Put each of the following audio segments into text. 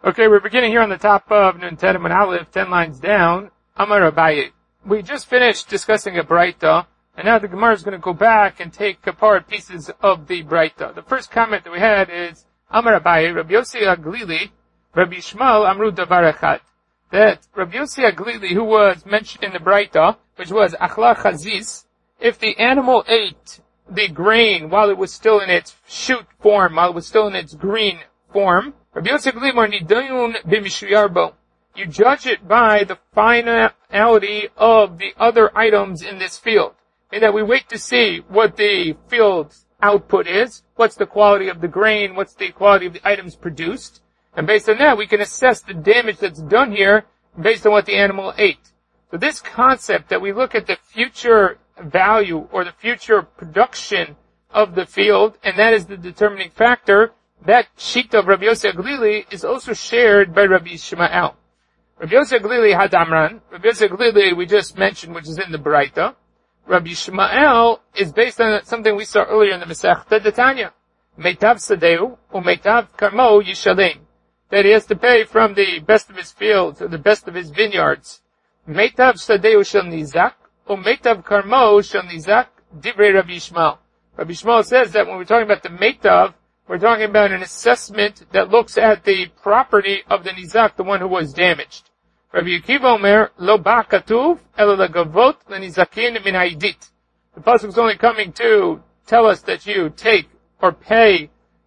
Okay, we're beginning here on the top of Nun Tet Amud Aleph, 10 lines down. Amar Abaye. We just finished discussing a Braita, and now the Gemara is going to go back and take apart pieces of the Braita. The first comment that we had is, Amar Abaye, Rabbi Yossi Aglili, Rabbi Shmuel Amru Davar Echad. That Rabbi Yossi Aglili, who was mentioned in the Braita, which was Achla Chazis, if the animal ate the grain while it was still in its shoot form, while it was still in its green form, Rabbi Yossi Aglili Nidayun B'Mishriyarbo. You judge it by the finality of the other items in this field. And that we wait to see what the field's output is, what's the quality of the grain, what's the quality of the items produced. And based on that, we can assess the damage that's done here based on what the animal ate. So this concept that we look at the future value or the future production of the field, and that is the determining factor, that sheet of Rabbi Yossi Aglili is also shared by Rabbi Shmuel. Rabbi Yossi Aglili had Amran. Rabbi Yossi Aglili we just mentioned, which is in the Braita. Rabbi Shmuel is based on something we saw earlier in the Masechta Tanya. Meitav Sadeu u'meitav karmo yishalem. That he has to pay from the best of his fields or the best of his vineyards. Meitav Sadeu shel nizak u'meitav karmo shel nizak divrei Rabbi Shmuel. Rabbi Shmuel says that when we're talking about the meitav, we're talking about an assessment that looks at the property of the nizak, the one who was damaged. Rabbi Akiva Omer, lo ba katuv, elo legavot lenizakin min ha'idit. The pasuk is only coming to tell us that you take or pay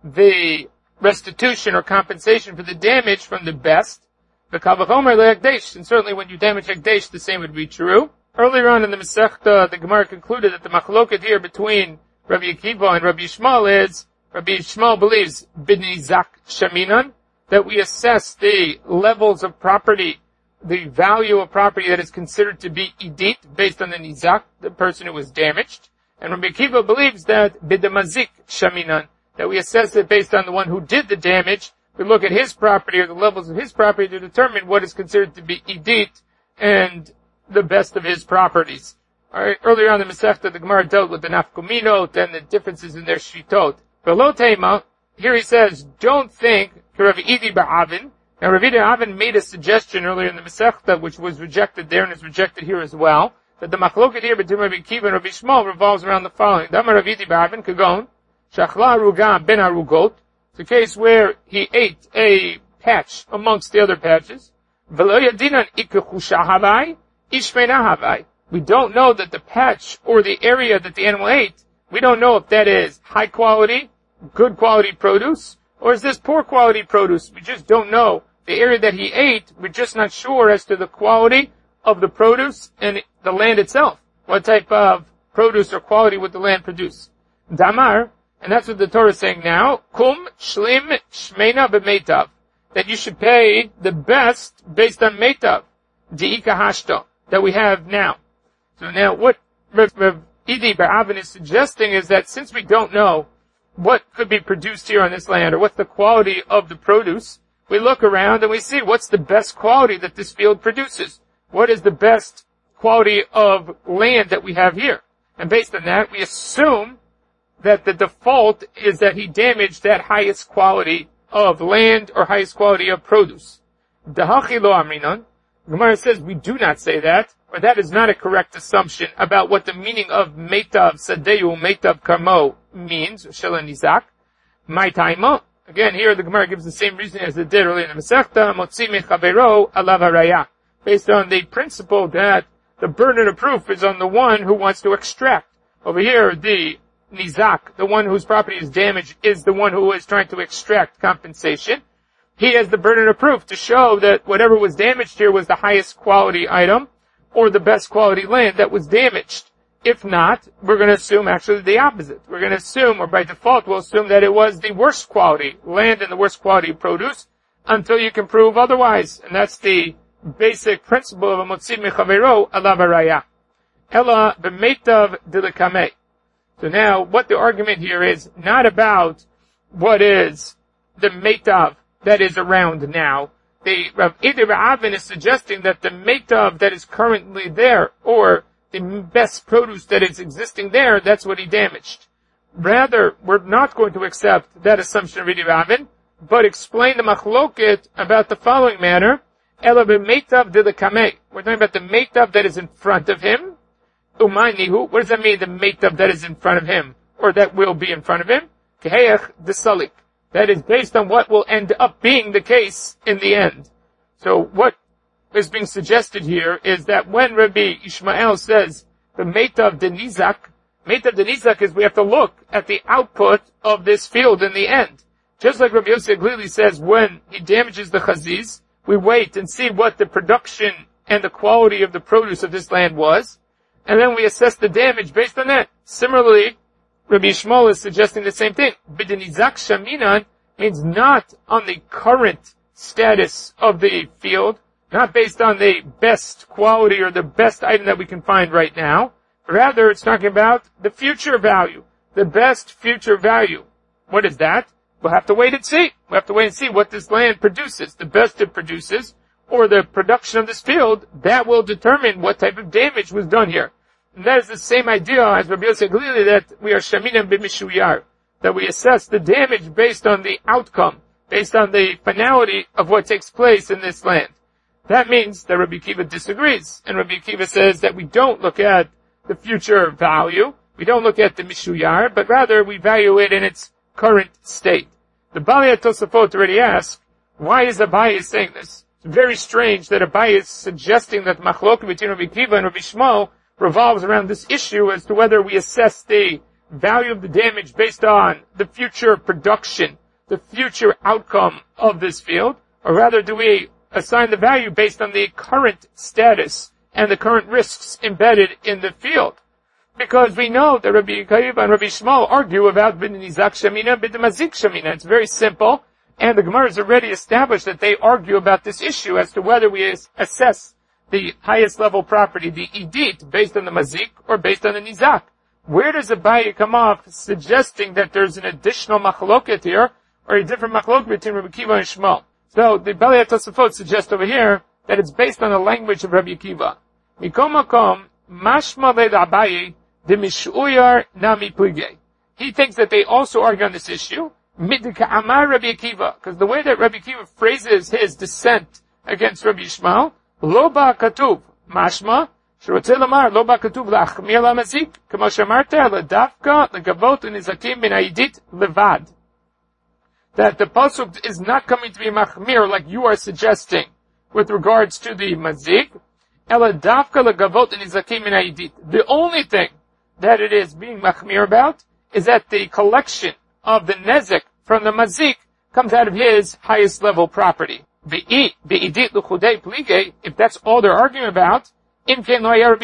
the restitution or compensation for the damage from the best. V'kavach Omer le'hekdesh, and certainly when you damage hekdesh, the same would be true. Earlier on in the Masechta, the Gemara concluded that the machloket here between Rabbi Akiva and Rabbi Shmuel is, Rabbi Shmuel believes, b'nizak shaminan, that we assess the levels of property, the value of property that is considered to be idit, based on the nizak, the person who was damaged. And Rabbi Akiva believes that b'damazik shaminan, that we assess it based on the one who did the damage. We look at his property or the levels of his property to determine what is considered to be idit and the best of his properties. Alright, earlier on in the Masechta, the Gemara dealt with the nafkuminot and the differences in their shitot. Below Tema, here he says, don't think, Rav Idi Ba'avin. Now, Rav Idi Ba'avin made a suggestion earlier in the Masechta, which was rejected there and is rejected here as well, that the machloket here between Rabbi Akiva and Rabbi Shmuel revolves around the following. Dama Rav Idi Ba'avin, Kagon, Shachla Ruga Ben Arugot. It's a case where he ate a patch amongst the other patches. Velo Yadinan Ikechusha Havai, Ishmena Havai. We don't know that the patch or the area that the animal ate, we don't know if that is high quality, good quality produce, or is this poor quality produce? We just don't know. The area that he ate, we're just not sure as to the quality of the produce and the land itself. What type of produce or quality would the land produce? Damar, and that's what the Torah is saying now, kum shlim shmeina b'meitav, that you should pay the best based on meitav, di'ika hashto, that we have now. So now what Rav Idi Ba'avin is suggesting is that since we don't know what could be produced here on this land, or what's the quality of the produce, we look around and we see what's the best quality that this field produces. What is the best quality of land that we have here? And based on that, we assume that the default is that he damaged that highest quality of land or highest quality of produce. Dahachi lo amrinon. Gemara says we do not say that, or that is not a correct assumption about what the meaning of meitav sadeu, meitav karmo means, shel nizak. My taima. Again, here the Gemara gives the same reason as it did earlier in the Masechta, motzi mechavero alav haraya, based on the principle that the burden of proof is on the one who wants to extract. Over here, the nizak, the one whose property is damaged, is the one who is trying to extract compensation. He has the burden of proof to show that whatever was damaged here was the highest quality item or the best quality land that was damaged. If not, we're going to assume actually the opposite. We're going to assume, or by default, we'll assume that it was the worst quality land and the worst quality produce until you can prove otherwise. And that's the basic principle of a motzi mechavero alav haraya. Ela b'meitav dilekame. So now, what the argument here is not about what is the meitav that is around now. The Rav Idi Ba'avin is suggesting that the meitav that is currently there, or the best produce that is existing there, that's what he damaged. Rather, we're not going to accept that assumption of Idi Ba'avin, but explain the machloket about the following manner. Ela b'meitav dilekamei. We're talking about the meitav that is in front of him. Umaynihu. What does that mean, the meitav that is in front of him, or that will be in front of him? Keheyach desalik. That is based on what will end up being the case in the end. So what is being suggested here is that when Rabbi Ishmael says the meitav de nizak is we have to look at the output of this field in the end. Just like Rabbi Yossi Aglili says, when he damages the chaziz, we wait and see what the production and the quality of the produce of this land was, and then we assess the damage based on that. Similarly, Rabbi Ishmael is suggesting the same thing. B'denizak shaminan means not on the current status of the field, not based on the best quality or the best item that we can find right now. Rather, it's talking about the future value, the best future value. What is that? We'll have to wait and see. We'll have to wait and see what this land produces, the best it produces, or the production of this field. That will determine what type of damage was done here. And that is the same idea as Rabbi Yossi Aglili, that we are shaminan b'mishuyar, that we assess the damage based on the outcome, based on the finality of what takes place in this land. That means that Rabbi Akiva disagrees, and Rabbi Akiva says that we don't look at the future value, we don't look at the mishuyar, but rather we value it in its current state. The Balei Tosafot already asked, why is Abaye saying this? It's very strange that Abaye is suggesting that machloket between Rabbi Akiva and Rabbi Shmuel revolves around this issue as to whether we assess the value of the damage based on the future production, the future outcome of this field, or rather do we assign the value based on the current status and the current risks embedded in the field. Because we know that Rabbi Akiva and Rabbi Shmuel argue about b'nizak shamina, b'demazik shamina. It's very simple, and the Gemara has already established that they argue about this issue as to whether we assess the highest level property, the idit, based on the mazik or based on the nizak. Where does Abaye come off suggesting that there's an additional machloket here, or a different machloket between Rabbi Akiva and Shmuel? So the Balei Tosafot suggests over here that it's based on the language of Rabbi Akiva. Mikom makom mashma leid Abaye de mishuyar nami plige. He thinks that they also argue on this issue. Midika amar Rabbi Akiva, because the way that Rabbi Akiva phrases his dissent against Rabbi Shmuel, lo ba katuv mashma שרוצה לומר, לא בא כתוב להחמיר למזיק, כמו שאמרת, אלא דווקא לגבות ונזקים מן העידית לבד. That the pasuk is not coming to be machmir like you are suggesting with regards to the mazik, אלא דווקא לגבות ונזקים מן העידית. The only thing that it is being machmir about is that the collection of the nezek from the mazik comes out of his highest level property. If that's all they're arguing about, then Rabbi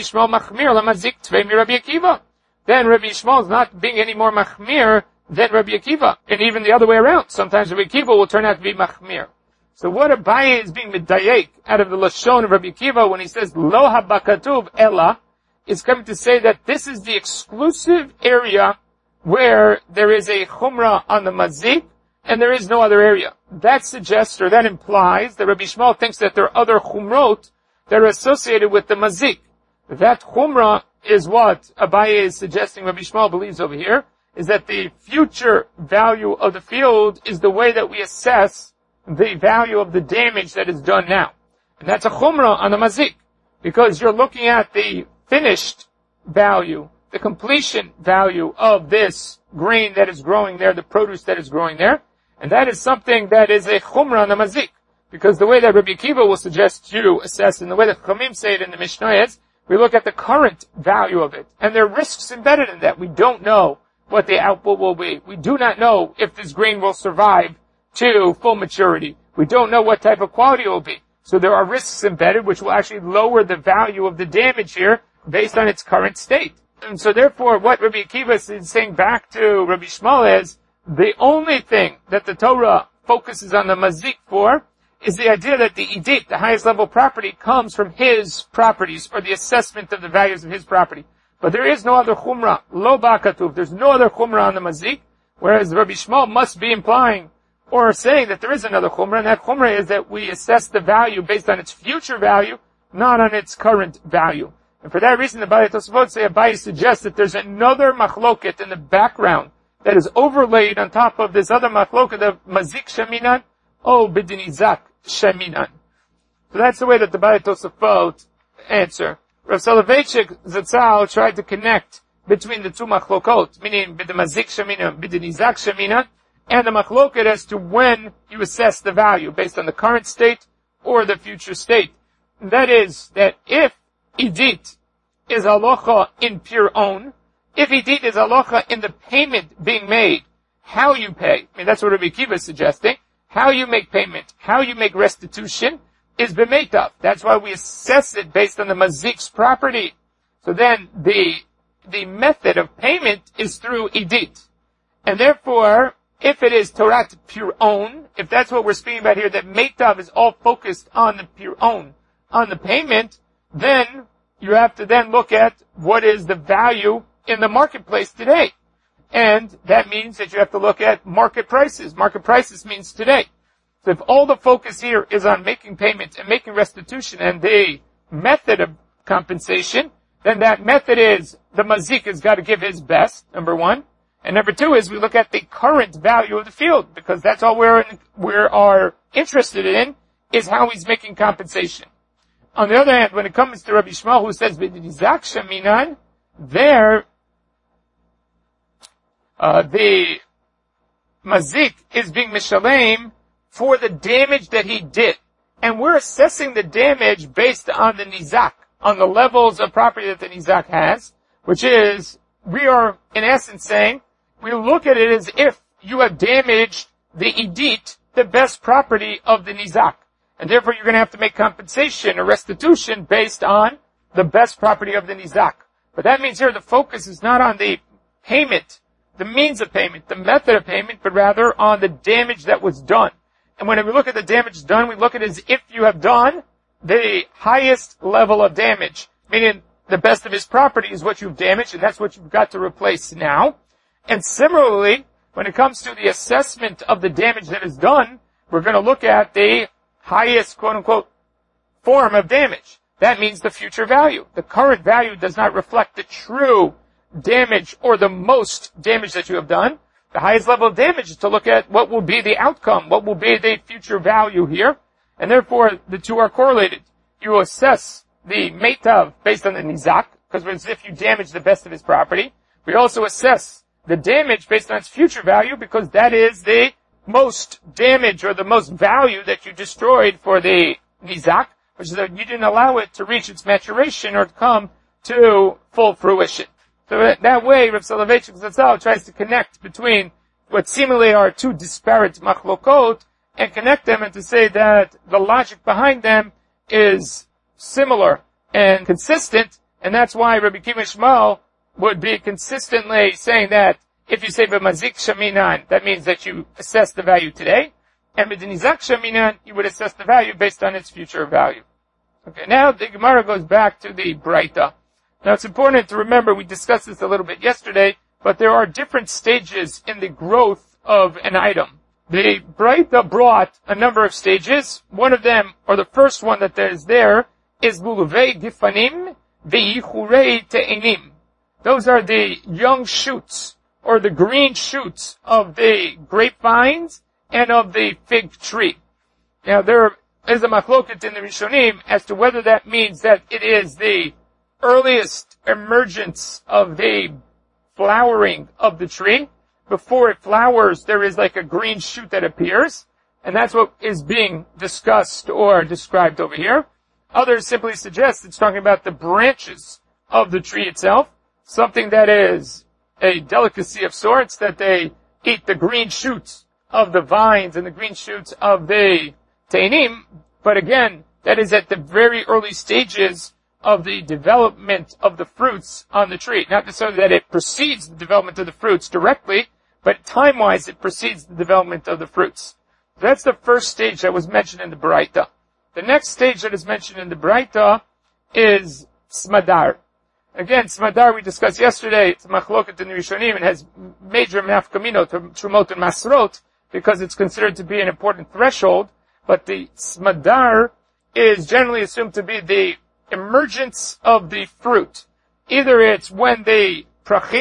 Shmuel is not being any more machmir than Rabbi Akiva. And even the other way around. Sometimes Rabbi Akiva will turn out to be machmir. So what Abaye is being medayek out of the lashon of Rabbi Akiva when he says lo habakatuv ella, is coming to say that this is the exclusive area where there is a chumrah on the mazik and there is no other area. That suggests or that implies that Rabbi Shmuel thinks that there are other chumrot that are associated with the mazik. That chumrah is what Abaye is suggesting Rabbi Shmuel believes over here, is that the future value of the field is the way that we assess the value of the damage that is done now. And that's a chumrah on the mazik, because you're looking at the finished value, the completion value of this grain that is growing there, the produce that is growing there, and that is something that is a chumrah on the mazik. Because the way that Rabbi Akiva will suggest you assess, and the way that Chamim say it in the Mishnah is, we look at the current value of it. And there are risks embedded in that. We don't know what the output will be. We do not know if this grain will survive to full maturity. We don't know what type of quality it will be. So there are risks embedded which will actually lower the value of the damage here based on its current state. And so therefore what Rabbi Akiva is saying back to Rabbi Shmuel is, the only thing that the Torah focuses on the mazik for is the idea that the idit, the highest level property, comes from his properties, or the assessment of the values of his property. But there is no other chumrah, lo ba'katuv, there's no other chumrah on the mazik, whereas Rabbi Shmuel must be implying, or saying that there is another chumrah, and that chumrah is that we assess the value based on its future value, not on its current value. And for that reason, the Balei Tosafot say Abaye suggests that there's another machloket in the background that is overlaid on top of this other machloket of mazik sheminan or b'dinizak sheminan. So that's the way that the Baalei Tosafot answer. Rav Soloveitchik Zatzal tried to connect between the two machlokot, meaning b'demazik sheminan, b'dinizak sheminan, and the machloket as to when you assess the value, based on the current state or the future state. And that is, that if idit is halacha in pure own, if idit is halacha in the payment being made, how you pay, I mean that's what Rabbi Akiva is suggesting, how you make payment, how you make restitution, is b'meitav. That's why we assess it based on the mazik's property. So then the method of payment is through idit. And therefore, if it is Torat pure own, if that's what we're speaking about here, that meitav is all focused on the pure own, on the payment, then you have to then look at what is the value in the marketplace today. And that means that you have to look at market prices. Market prices means today. So if all the focus here is on making payment and making restitution and the method of compensation, then that method is the mazik has got to give his best, number one. And number two is we look at the current value of the field, because that's all we are interested in, is how he's making compensation. On the other hand, when it comes to Rabbi Shmuel, who says b'dinizak sheminan, there the mazik is being mishalem for the damage that he did. And we're assessing the damage based on the nizak, on the levels of property that the nizak has, which is, we are in essence saying, we look at it as if you have damaged the idit, the best property of the nizak. And therefore you're going to have to make compensation or restitution based on the best property of the nizak. But that means here the focus is not on the payment, the means of payment, the method of payment, but rather on the damage that was done. And when we look at the damage done, we look at it as if you have done the highest level of damage, meaning the best of his property is what you've damaged, and that's what you've got to replace now. And similarly, when it comes to the assessment of the damage that is done, we're going to look at the highest, quote-unquote, form of damage. That means the future value. The current value does not reflect the true damage or the most damage that you have done. The highest level of damage is to look at what will be the outcome, what will be the future value here, and therefore the two are correlated. You assess the meitav based on the nizak, because it's as if you damage the best of his property. We also assess the damage based on its future value, because that is the most damage or the most value that you destroyed for the nizak, which is that you didn't allow it to reach its maturation or to come to full fruition. So that way, Rav Soloveitchik Zatzal tries to connect between what seemingly are two disparate machlokot and connect them, and to say that the logic behind them is similar and consistent, and that's why Rabbi Akiva Shmuel would be consistently saying that if you say b'mazik sheminan, that means that you assess the value today, and b'dinizak sheminan, you would assess the value based on its future value. Okay, now the Gemara goes back to the Braita. Now it's important to remember, we discussed this a little bit yesterday, but there are different stages in the growth of an item. The Braita brought a number of stages. One of them, or the first one that is there, is Buluvei Gifanim Ve'yichurei Te'enim. Those are the young shoots, or the green shoots of the grapevines and of the fig tree. Now there is a machloket in the Rishonim as to whether that means that it is the earliest emergence of the flowering of the tree. Before it flowers, there is like a green shoot that appears, and that's what is being discussed or described over here. Others simply suggest it's talking about the branches of the tree itself, something that is a delicacy of sorts, that they eat the green shoots of the vines and the green shoots of the teinim, but again, that is at the very early stages of the development of the fruits on the tree. Not necessarily that it precedes the development of the fruits directly, but time-wise it precedes the development of the fruits. That's the first stage that was mentioned in the Braita. The next stage that is mentioned in the Braita is Smadar. Again, Smadar we discussed yesterday, it's Machloket in the Rishonim, it has major nafkamino to Trumot and Masrot, because it's considered to be an important threshold, but the Smadar is generally assumed to be the emergence of the fruit. Either it's when the prachim,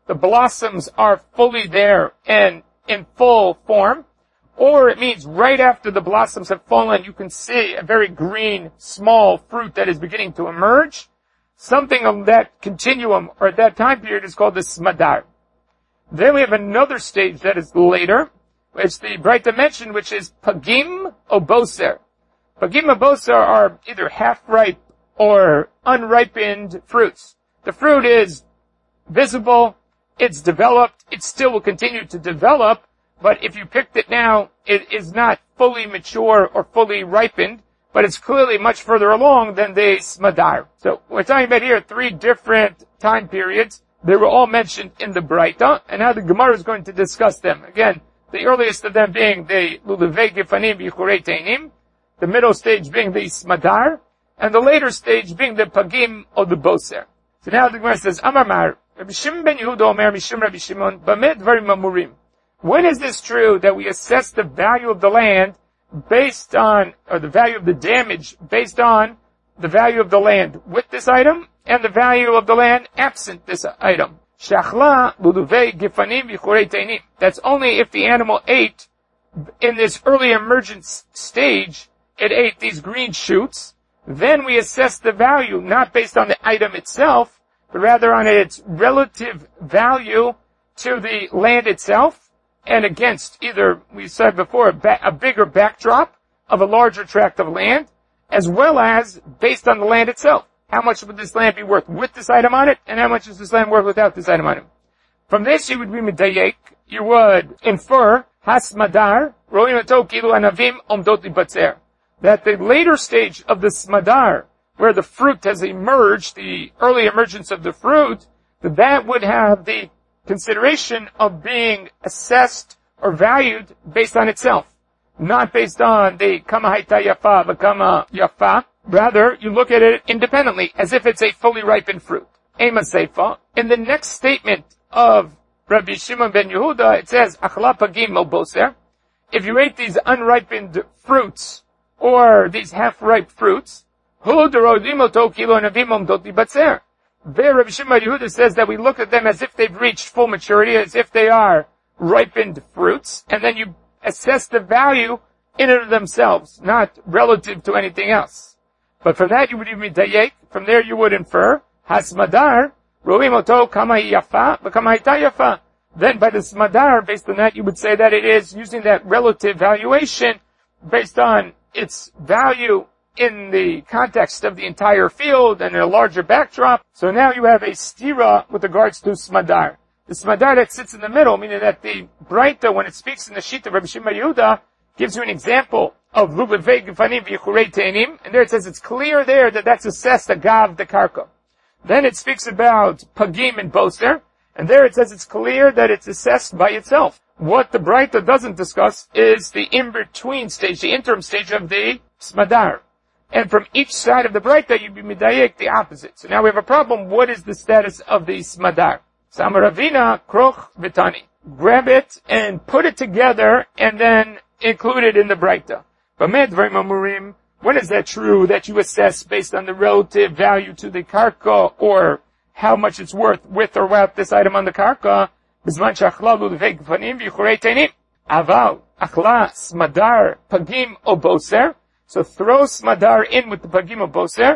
the blossoms are fully there and in full form, or it means right after the blossoms have fallen, you can see a very green, small fruit that is beginning to emerge. Something of that continuum, or at that time period, is called the smadar. Then we have another stage that is later, which the Braita mentioned, which is pagim o boser. Pagim o boser are either half-ripe or unripened fruits. The fruit is visible, it's developed, it still will continue to develop, but if you picked it now, it is not fully mature or fully ripened, but it's clearly much further along than the smadar. So we're talking about here 3 different time periods. They were all mentioned in the Braita, and now the Gemara is going to discuss them. Again, the earliest of them being the lulevei gifanim b'yichurei teinim, the middle stage being the smadar, and the later stage being the pagim or the boser. So now the Gemara says, Amar Rabbi Shimon ben Yehuda Omer Mishum Rabbi Shimon B'meh Dvarim Amurim. When is this true that we assess the value of the land based on, or the value of the damage based on the value of the land with this item and the value of the land absent this item? Shachla luluvei gifanim v'churei teinim. That's only if the animal ate in this early emergence stage, it ate these green shoots. Then we assess the value not based on the item itself, but rather on its relative value to the land itself and against either, we said before, a bigger backdrop of a larger tract of land, as well as based on the land itself. How much would this land be worth with this item on it, and how much is this land worth without this item on it? From this you would be medayek, you would infer, hasmadar, roim ato kilu anavim omdot libatzer, that the later stage of the smadar, where the fruit has emerged, the early emergence of the fruit, that would have the consideration of being assessed or valued based on itself, not based on the kama haita yafa v'kama yafa. Rather, you look at it independently, as if it's a fully ripened fruit. Ema seifa. In the next statement of Rabbi Shimon ben Yehuda, it says, Achla pagim o boser. If you ate these unripened fruits, or these half-ripe fruits, hu derodim oto kilo anavim omdot libatzer. There, Rabbi Shimon ben Yehuda says that we look at them as if they've reached full maturity, as if they are ripened fruits, and then you assess the value in and of themselves, not relative to anything else. But from that you would even dayek, from there you would infer, hasmadar, roim oto kama yafa, v'kama haita yafa. Then by the smadar, based on that, you would say that it is using that relative valuation based on its value in the context of the entire field and in a larger backdrop. So now you have a stira with regards to smadar. The smadar that sits in the middle, meaning that the Braita, when it speaks in the sheet of Rabbi Shimon Yehuda, gives you an example of lulevei gifanim v'yichurei teinim, and there it says it's clear there that that's assessed agav the karka. Then it speaks about pagim and boser, and there it says it's clear that it's assessed by itself. What the Braita doesn't discuss is the in-between stage, the interim stage of the smadar. And from each side of the Braita, you'd be medayek the opposite. So now we have a problem. What is the status of the smadar? Samaravina kroch vitani. Grab it and put it together and then include it in the Braita. B'meh dvarim amurim. When is that true that you assess based on the relative value to the karka or how much it's worth with or without this item on the karka? B'zman she'achla lulevei gifanim v'yichurei teinim. Aval, achla, smadar, pagim o boser. So throw smadar in with the pagim o boser.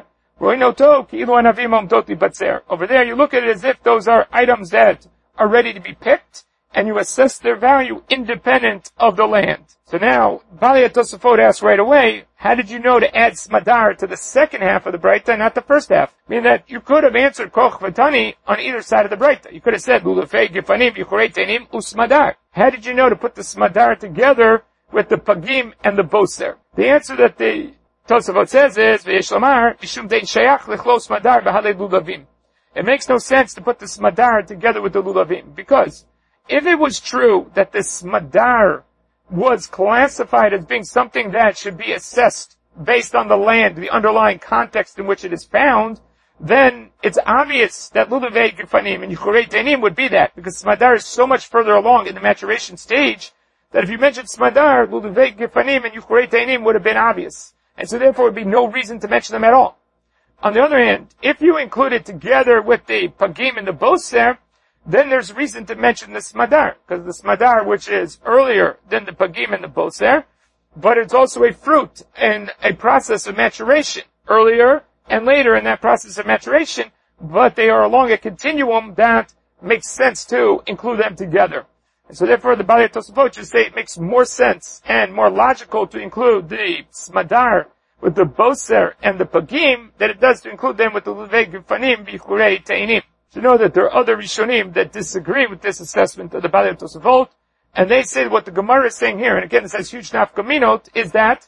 Over there you look at it as if those are items that are ready to be picked, and you assess their value independent of the land. So now, Balei Tosafot asks right away, how did you know to add smadar to the second half of the Braita, not the first half? Meaning that you could have answered koch v'tani on either side of the Braita. You could have said, lulevei gifanim v'yichurei teinim usmadar. How did you know to put the smadar together with the pagim and the boser? The answer that the Tosafot says is, v'yeshlamar, mishum dein shayach lechlos smadar b'halei lulavim. It makes no sense to put the smadar together with the lulavim, because if it was true that the smadar was classified as being something that should be assessed based on the land, the underlying context in which it is found, then it's obvious that lulevei gifanim and yichurei teinim would be that, because smadar is so much further along in the maturation stage that if you mentioned smadar, lulevei gifanim and yichurei teinim would have been obvious. And so therefore would be no reason to mention them at all. On the other hand, if you include it together with the pagim and the boser, then there's reason to mention the smadar, because the smadar, which is earlier than the pagim and the boser, but it's also a fruit and a process of maturation, earlier and later in that process of maturation, but they are along a continuum that makes sense to include them together. And so therefore the Balei Tosafot just say it makes more sense and more logical to include the smadar with the boser and the pagim than it does to include them with the levei gufanim b'churei teinim. To know that there are other Rishonim that disagree with this assessment of the Balei Tosafot, and they say what the Gemara is saying here, and again it says huge nafkaminot, is that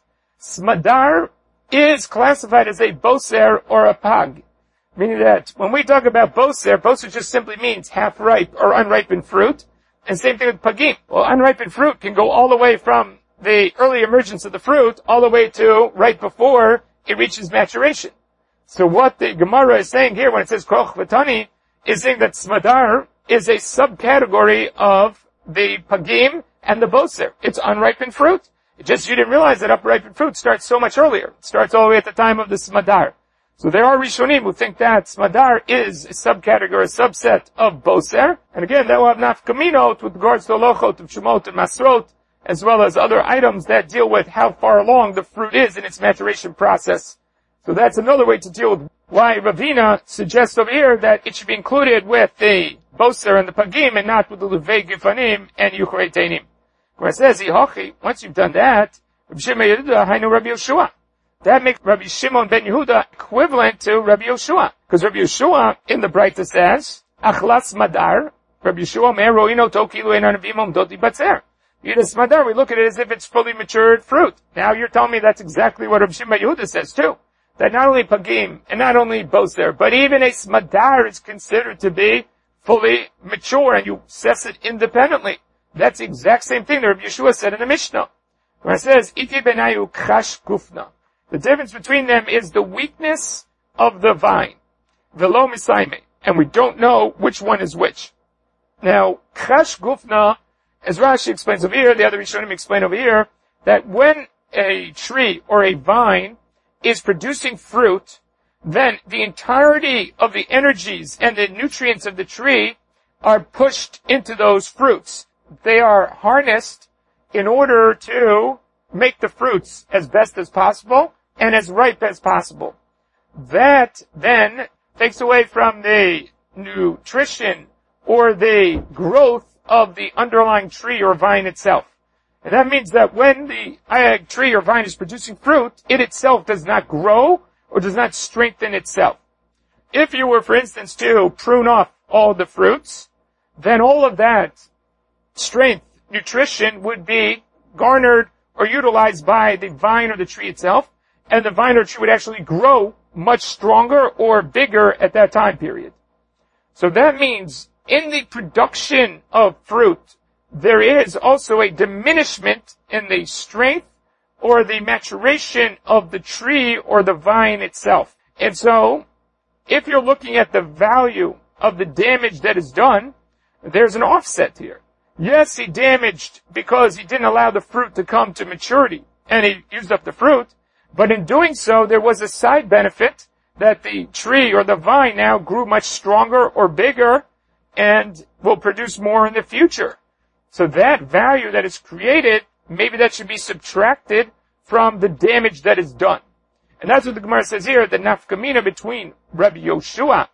smadar is classified as a boser or a pag. Meaning that when we talk about boser, boser just simply means half-ripe or unripened fruit, and same thing with pagim. Well, unripened fruit can go all the way from the early emergence of the fruit all the way to right before it reaches maturation. So what the Gemara is saying here when it says koch v'tani is saying that smadar is a subcategory of the pagim and the boser. It's unripened fruit. It's just you didn't realize that unripened fruit starts so much earlier. It starts all the way at the time of the smadar. So there are Rishonim who think that smadar is a subcategory, a subset of boser. And again, that will have nafkaminot with regards to lochot of shumot and masrot, as well as other items that deal with how far along the fruit is in its maturation process. So that's another way to deal with why Ravina suggests over here that it should be included with the boser and the pagim and not with the levei gifanim and yuchrei teinim. Where it says, once you've done that, Rabbi Shimon Yehuda, hainu Rabbi Yoshua. That makes Rabbi Shimon ben Yehuda equivalent to Rabbi Yoshua. Because Rabbi Yoshua in the Braita says, achlas madar, Rabbi Yoshua mer ro'ino to kilu ein anavim omdot batzer. Yidus madar, we look at it as if it's fully matured fruit. Now you're telling me that's exactly what Rabbi Shimon ben Yehuda says too. That not only pagim and not only boser, but even a smadar is considered to be fully mature and you assess it independently. That's the exact same thing that Rabbi Yeshua said in the Mishnah, where it says, Iti benayu chash gufna. The difference between them is the weakness of the vine. Velo misaime. And we don't know which one is which. Now, chash gufna, as Rashi explains over here, the other Rishonim explain over here, that when a tree or a vine is producing fruit, then the entirety of the energies and the nutrients of the tree are pushed into those fruits. They are harnessed in order to make the fruits as best as possible and as ripe as possible. That then takes away from the nutrition or the growth of the underlying tree or vine itself. And that means that when the tree or vine is producing fruit, it itself does not grow or does not strengthen itself. If you were, for instance, to prune off all the fruits, then all of that strength, nutrition would be garnered or utilized by the vine or the tree itself, and the vine or tree would actually grow much stronger or bigger at that time period. So that means in the production of fruit, there is also a diminishment in the strength or the maturation of the tree or the vine itself. And so, if you're looking at the value of the damage that is done, there's an offset here. Yes, he damaged because he didn't allow the fruit to come to maturity, and he used up the fruit, but in doing so, there was a side benefit that the tree or the vine now grew much stronger or bigger and will produce more in the future. So that value that is created, maybe that should be subtracted from the damage that is done. And that's what the Gemara says here, the nafkamina between Rabbi Yoshua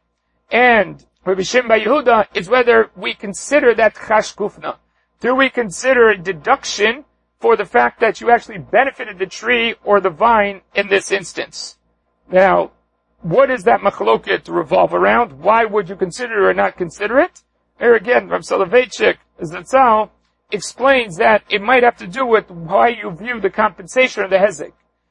and Rabbi Shimon ben Yehuda is whether we consider that chash gufna. Do we consider a deduction for the fact that you actually benefited the tree or the vine in this instance? Now, what is that machloket to revolve around? Why would you consider it or not consider it? Here again, Rav Soloveitchik Zatzal explains that it might have to do with why you view the compensation of the hezek.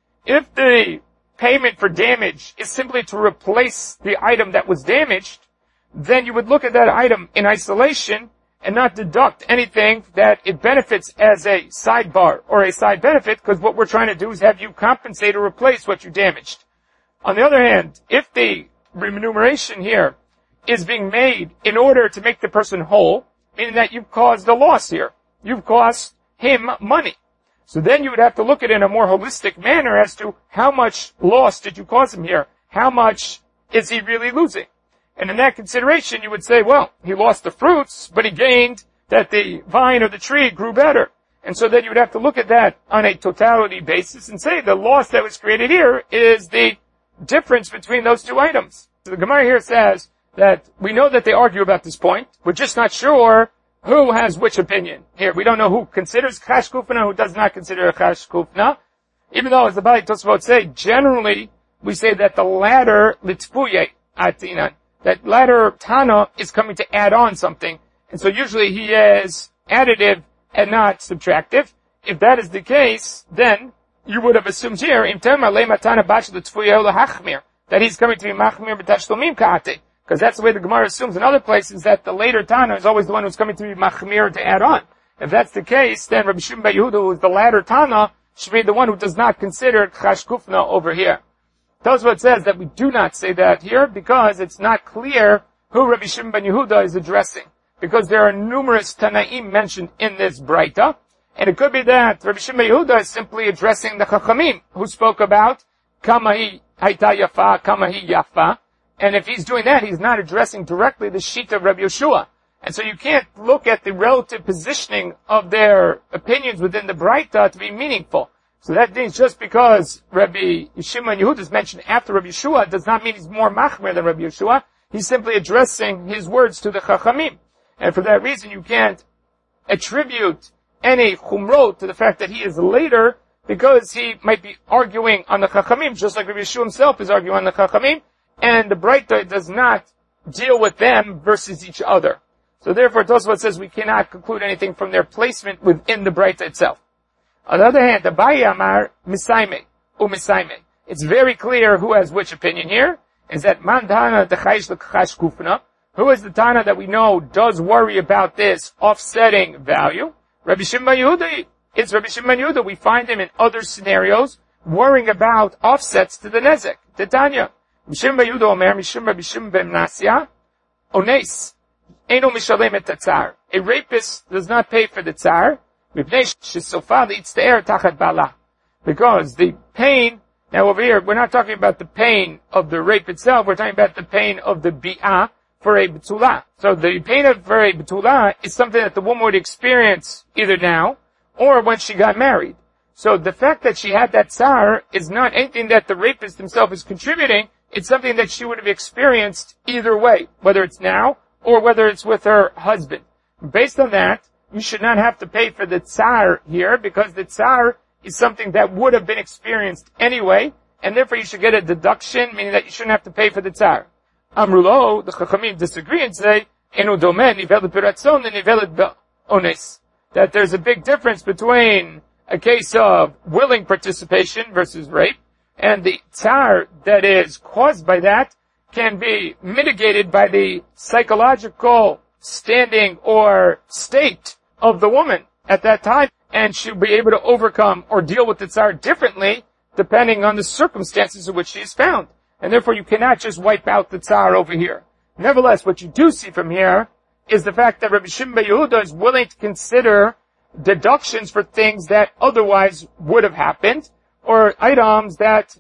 If the payment for damage is simply to replace the item that was damaged, then you would look at that item in isolation and not deduct anything that it benefits as a sidebar or a side benefit, because what we're trying to do is have you compensate or replace what you damaged. On the other hand, if the remuneration here is being made in order to make the person whole, meaning that you've caused a loss here, you've cost him money. So then you would have to look at it in a more holistic manner as to how much loss did you cause him here? How much is he really losing? And in that consideration, you would say, well, he lost the fruits, but he gained that the vine or the tree grew better. And so then you would have to look at that on a totality basis and say the loss that was created here is the difference between those two items. So the Gemara here says that we know that they argue about this point. We're just not sure who has which opinion. Here, we don't know who considers chash kufna, who does not consider a chash kufna. Even though, as the Bali Tosafot say, generally we say that the latter litfuye atinan, that latter Tana is coming to add on something. And so usually he is additive and not subtractive. If that is the case, then you would have assumed here, that he's coming to be machmir b'tashlumim ka'ate. Because that's the way the Gemara assumes in other places that the later Tana is always the one who's coming to be machmir to add on. If that's the case, then Rabbi Shimon bar Yehuda, who is the latter Tana, should be the one who does not consider chash kufna over here. Tosafot says that we do not say that here because it's not clear who Rabbi Shimon bar Yehuda is addressing. Because there are numerous Tanaim mentioned in this Braita, and it could be that Rabbi Shimon bar Yehuda is simply addressing the Chachamim, who spoke about Kamahi Haita Yafa, Kamahi Yafa, and if he's doing that, he's not addressing directly the Shita of Rabbi Yeshua. And so you can't look at the relative positioning of their opinions within the Braita to be meaningful. So that means just because Rabbi Shimon bar Yehuda is mentioned after Rabbi Yeshua does not mean he's more machmir than Rabbi Yeshua. He's simply addressing his words to the Chachamim. And for that reason, you can't attribute any chumrot to the fact that he is later, because he might be arguing on the Chachamim, just like Rabbi Yeshua himself is arguing on the Chachamim, and the Braita does not deal with them versus each other. So therefore, Tosafot says we cannot conclude anything from their placement within the Braita itself. On the other hand, Abaye Amar Misaime, Umisaime. It's very clear who has which opinion here, is that Mandana Dechayish L'Chash Kufna, who is the Tana that we know does worry about this offsetting value? Rabbi Shimon bar Yehuda. It's Rabbi Shimon bar Yehuda. We find him in other scenarios worrying about offsets to the nezek. Titania. Rabbi Shimon bar Yehuda Omer, Mishum Rabbi Shimon ben Nasya, Ones, Eino Mishalem et Tzar. A rapist does not pay for the tzar, because the pain, now over here, we're not talking about the pain of the rape itself, we're talking about the pain of the bi'ah, for a betula. So the pain for a betula is something that the woman would experience either now or when she got married. So the fact that she had that tsar is not anything that the rapist himself is contributing. It's something that she would have experienced either way, whether it's now or whether it's with her husband. Based on that, you should not have to pay for the tsar here because the tsar is something that would have been experienced anyway, and therefore you should get a deduction, meaning that you shouldn't have to pay for the tsar. Amrulo, the Chachamim disagree and say, Enu domeh nivelet b'ratzon and nivelet b'ones. That there's a big difference between a case of willing participation versus rape, and the tsar that is caused by that can be mitigated by the psychological standing or state of the woman at that time, and she'll be able to overcome or deal with the tsar differently depending on the circumstances in which she is found. And therefore you cannot just wipe out the tsar over here. Nevertheless, what you do see from here is the fact that Rabbi Shimon bar Yehuda is willing to consider deductions for things that otherwise would have happened, or items that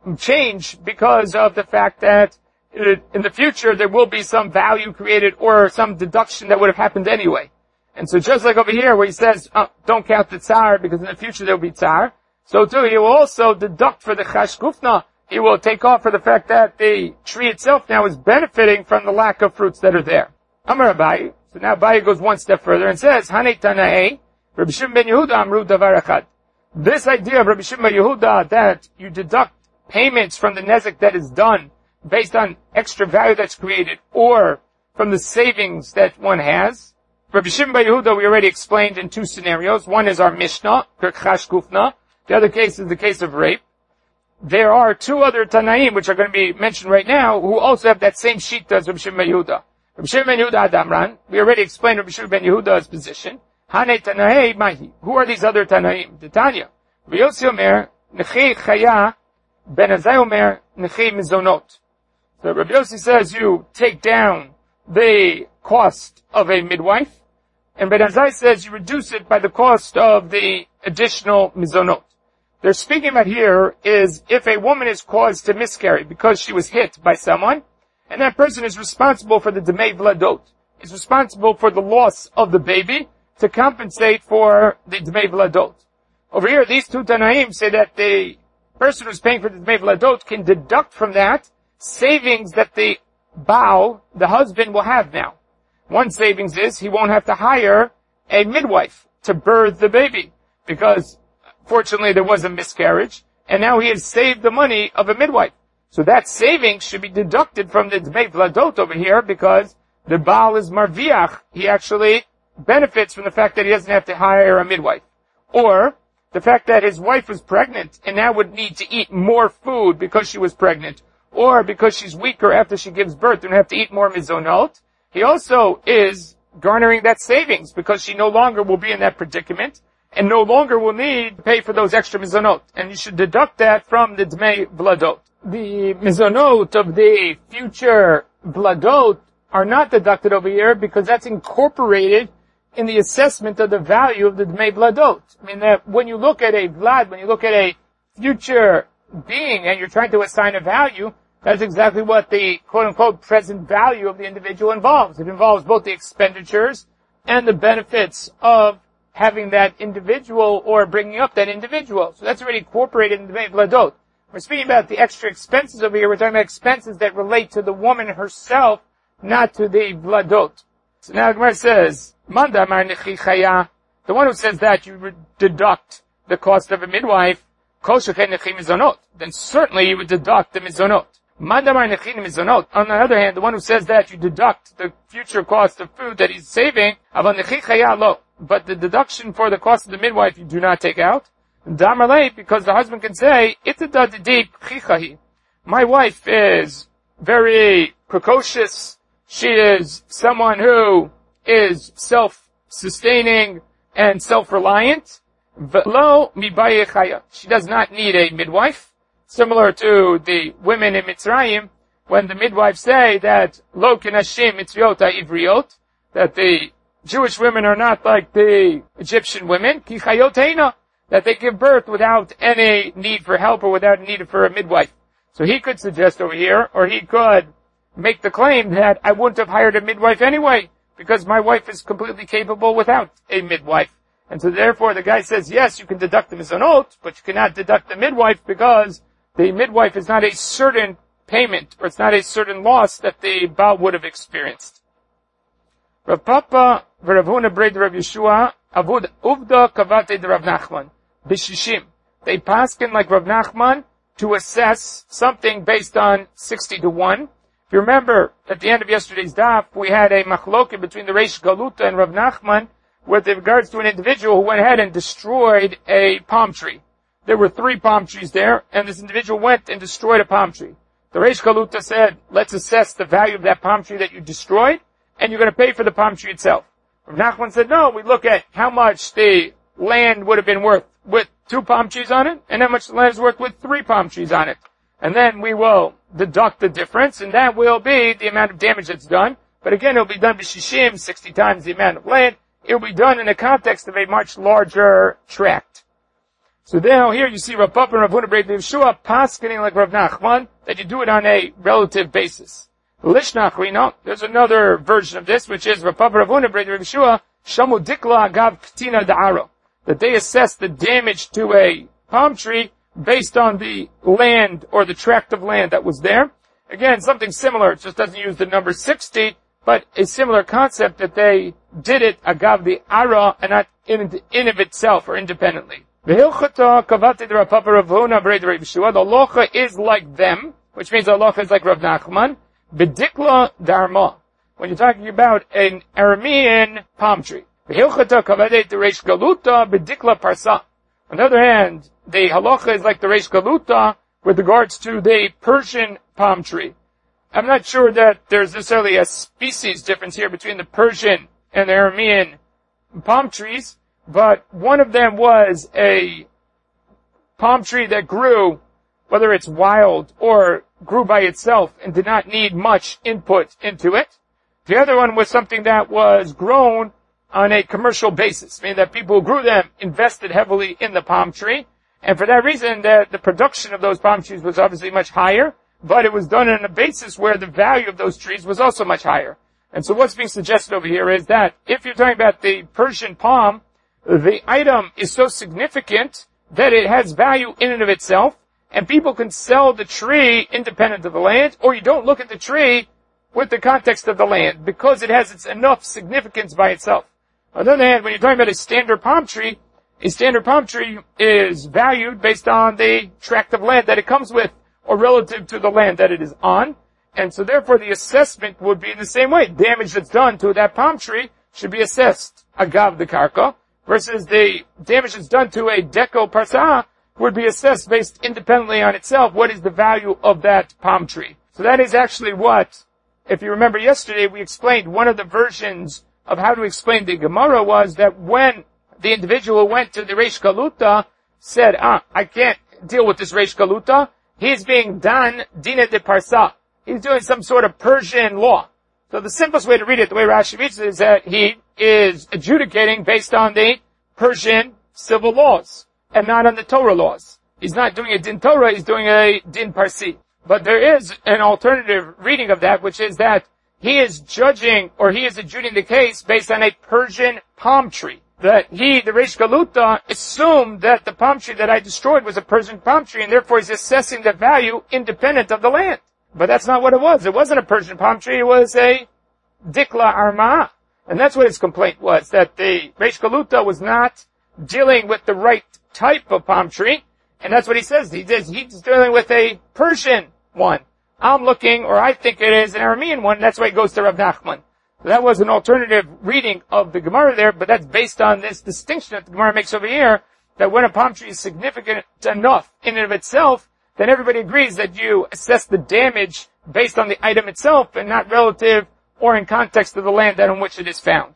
change because of the fact that in the future there will be some value created or some deduction that would have happened anyway. And so just like over here where he says, don't count the tsar because in the future there will be tsar, so too he will also deduct for the chash kufna. He will take off for the fact that the tree itself now is benefiting from the lack of fruits that are there. Amar Abaye. So now Abaye goes one step further and says, Hanei Tanae, Rabbi Shimon ben Yehuda Amru Davar Echad. This idea of Rabbi Shimon ben Yehuda that you deduct payments from the nezek that is done based on extra value that's created or from the savings that one has. Rabbi Shimon ben Yehuda we already explained in two scenarios. One is our Mishnah, Chash Kufna. The other case is the case of rape. There are two other Tanaim, which are going to be mentioned right now, who also have that same sheet as Rabbi Shimon ben Yehuda. Rabbi Shimon ben Yehuda Adamran, we already explained Rabbi Shimon ben Yehuda's position. Hane Tanaei Mahi. Who are these other Tanaim? The Tanya. Rabbi Yossi Omer, Nechei Chaya, Ben Azai Omer, Nechei Mizonot. So Rabbi Yossi says you take down the cost of a midwife, and Ben Azai says you reduce it by the cost of the additional Mizonot. They're speaking about here is if a woman is caused to miscarry because she was hit by someone, and that person is responsible for the Demei Vladot. Is responsible for the loss of the baby to compensate for the Demei Vladot. Over here, these two Tanaim say that the person who's paying for the Demei Vladot can deduct from that savings that the Baal, the husband, will have now. One savings is he won't have to hire a midwife to birth the baby, because fortunately there was a miscarriage, and now he has saved the money of a midwife. So that savings should be deducted from the Demei Vladot over here, because the Baal is Marviach. He actually benefits from the fact that he doesn't have to hire a midwife. Or the fact that his wife was pregnant and now would need to eat more food because she was pregnant, or because she's weaker after she gives birth and have to eat more mizonot. He also is garnering that savings because she no longer will be in that predicament and no longer will need to pay for those extra mizonot. And you should deduct that from the Demei Vladot. The mizonot of the future Vladot are not deducted over here because that's incorporated in the assessment of the value of the Demei Vladot. I mean, that when you look at a Vlad, when you look at a future being and you're trying to assign a value, that's exactly what the quote-unquote present value of the individual involves. It involves both the expenditures and the benefits of having that individual or bringing up that individual. So that's already incorporated in the Demei Vladot. We're speaking about the extra expenses over here. We're talking about expenses that relate to the woman herself, not to the Vladot. So now the Gemara says, Manda Mar Nechi Chaya, the one who says that you would deduct the cost of a midwife, Kol Sheken Nechi Mizonot, then certainly you would deduct the Mizonot. Manda Mar Nechi Mizonot, on the other hand, the one who says that you deduct the future cost of food that he's saving, Aval Nechi Chaya lo, but the deduction for the cost of the midwife you do not take out. Damarle, because the husband can say, Itada Didi Chichahi, my wife is very precocious. She is someone who is self-sustaining and self-reliant. V'lo mibaye chaya. She does not need a midwife. Similar to the women in Mitzrayim, when the midwives say that lo kenashim mitzriot ha'ivriot, that the Jewish women are not like the Egyptian women, ki chayoteina, that they give birth without any need for help or without need for a midwife. So he could suggest over here, or he could make the claim that I wouldn't have hired a midwife anyway, because my wife is completely capable without a midwife. And so therefore the guy says, yes, you can deduct the mizonot, but you cannot deduct the midwife because the midwife is not a certain payment, or it's not a certain loss that the Baal would have experienced. Rav Papa v'Rav Huna Breid Rav Yeshua avud uvda kavate de Rav Nachman b'shishim. They paskin like Rav Nachman to assess something based on 60 to 1. If you remember, at the end of yesterday's daf, we had a machloket between the Reish Galuta and Rav Nachman with regards to an individual who went ahead and destroyed a palm tree. There were 3 palm trees there, and this individual went and destroyed a palm tree. The Reish Galuta said, let's assess the value of that palm tree that you destroyed, and you're going to pay for the palm tree itself. Rav Nachman said, no, we look at how much the land would have been worth with 2 palm trees on it, and how much the land is worth with 3 palm trees on it. And then we will deduct the difference, and that will be the amount of damage that's done. But again, it will be done b'shishim, 60 times the amount of land. It will be done in the context of a much larger tract. So now here you see Rav Papa and Rav Huna Breid Yeshua paskening like Rav Nachman, that you do it on a relative basis. Lishnach, we know, there's another version of this, which is Rav Papa and Rav Huna Breid Yeshua, Shamu Dikla Agav Ktina Da'aro, that they assess the damage to a palm tree based on the land or the tract of land that was there. Again, something similar, it just doesn't use the number 60, but a similar concept that they did it agav the ara and not in of itself or independently. The halacha is like them, which means the halacha is like Rav Nachman. B'dikla dharma, when you're talking about an Aramean palm tree. The hilchata kavadet the Reish Galuta b'dikla parsa. On the other hand, the halacha is like the Reish Galuta with regards to the Persian palm tree. I'm not sure that there's necessarily a species difference here between the Persian and the Aramean palm trees, but one of them was a palm tree that grew, whether it's wild or grew by itself and did not need much input into it. The other one was something that was grown on a commercial basis, meaning that people who grew them invested heavily in the palm tree, and for that reason the production of those palm trees was obviously much higher, but it was done on a basis where the value of those trees was also much higher. And so what's being suggested over here is that if you're talking about the Persian palm, the item is so significant that it has value in and of itself, and people can sell the tree independent of the land, or you don't look at the tree with the context of the land, because it has enough significance by itself. On the other hand, when you're talking about a standard palm tree is valued based on the tract of land that it comes with, or relative to the land that it is on. And so therefore the assessment would be in the same way. Damage that's done to that palm tree should be assessed agav the karka, versus the damage that's done to a deco parsa would be assessed based independently on itself. What is the value of that palm tree? So that is actually what, if you remember yesterday, we explained one of the versions of how to explain the Gemara was that when the individual went to the Reish Galuta, said, I can't deal with this Reish Galuta, he's being done Dina de Parsa. He's doing some sort of Persian law. So the simplest way to read it, the way Rashi reads it, is that he is adjudicating based on the Persian civil laws and not on the Torah laws. He's not doing a Din Torah, he's doing a Din Parsi. But there is an alternative reading of that, which is that he is judging, or he is adjudicating the case based on a Persian palm tree. That he, the Reish Galuta, assumed that the palm tree that I destroyed was a Persian palm tree, and therefore he's assessing the value independent of the land. But that's not what it was. It wasn't a Persian palm tree, it was a Dikla Arma. And that's what his complaint was, that the Reish Galuta was not dealing with the right type of palm tree, and that's what he says. He's dealing with a Persian one. I'm looking, or I think it is an Aramean one, that's why it goes to Rav Nachman. So that was an alternative reading of the Gemara there, but that's based on this distinction that the Gemara makes over here, that when a palm tree is significant enough in and of itself, then everybody agrees that you assess the damage based on the item itself and not relative or in context of the land on which it is found.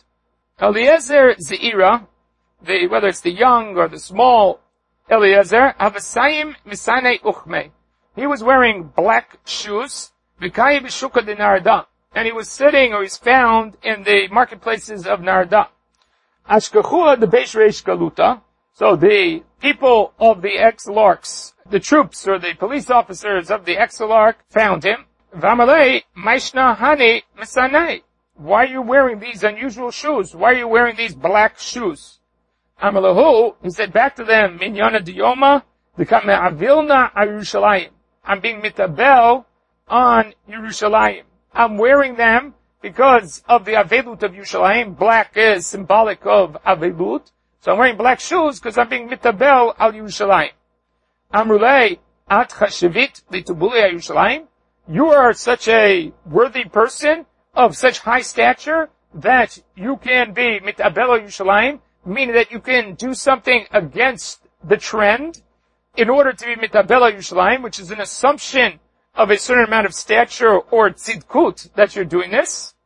Eliezer Zeira, whether it's the young or the small Eliezer, Avasayim Misanei Uchme. He was wearing black shoes, V'kai B'shuka de Narda. And he was sitting, or he's found, in the marketplaces of Narda. Ashkachua the Beish Reish Galuta. So the people of the exilarchs, the troops or the police officers of the exilarch found him. Vamalei Maishna Hani Misanei. Why are you wearing these unusual shoes? Why are you wearing these black shoes? Amalahu, he said back to them, Minyana Diyoma, Dekame Avilna Yerushalayim. I'm being mitabel on Yerushalayim. I'm wearing them because of the Avelut of Yerushalayim. Black is symbolic of Avelut. So I'm wearing black shoes because I'm being mitabel al Yerushalayim. Amrulei at chashivit litubulei Yerushalayim. You are such a worthy person of such high stature that you can be mitabel al Yerushalayim, meaning that you can do something against the trend in order to be mitabel al Yerushalayim, which is an assumption of a certain amount of stature or tzidkut that you're doing this.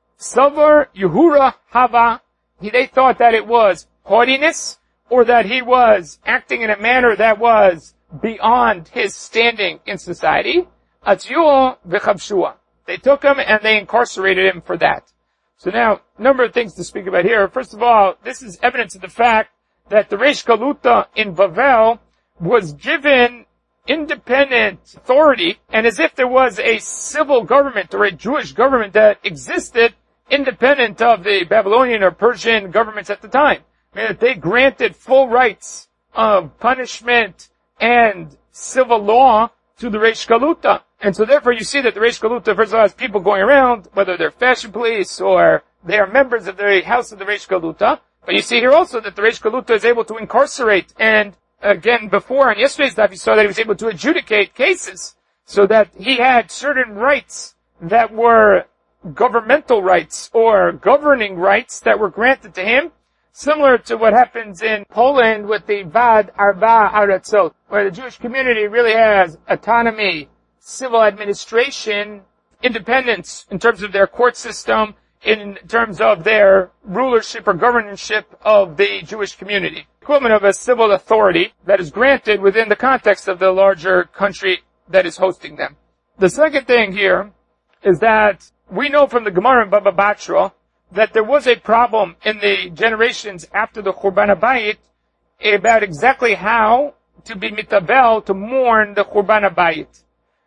Savar Yehura Hava. They thought that it was haughtiness, or that he was acting in a manner that was beyond his standing in society. Atzyu v'chavshua. They took him and they incarcerated him for that. So now, a number of things to speak about here. First of all, this is evidence of the fact that the Reish Galuta in Bavel was given independent authority, and as if there was a civil government or a Jewish government that existed independent of the Babylonian or Persian governments at the time. I mean, that they granted full rights of punishment and civil law to the Reish Galuta. And so therefore you see that the Reish Galuta, first of all, has people going around, whether they're fashion police or they are members of the house of the Reish Galuta. But you see here also that the Reish Galuta is able to incarcerate, and again, before on yesterday's daf, you saw that he was able to adjudicate cases, so that he had certain rights that were governmental rights or governing rights that were granted to him, similar to what happens in Poland with the Vad Arba Aratzot, where the Jewish community really has autonomy, civil administration, independence in terms of their court system, in terms of their rulership or governorship of the Jewish community. Equivalent of a civil authority that is granted within the context of the larger country that is hosting them. The second thing here is that we know from the Gemara in Baba Batra that there was a problem in the generations after the Churban HaBayit about exactly how to be mitabel, to mourn the Churban HaBayit.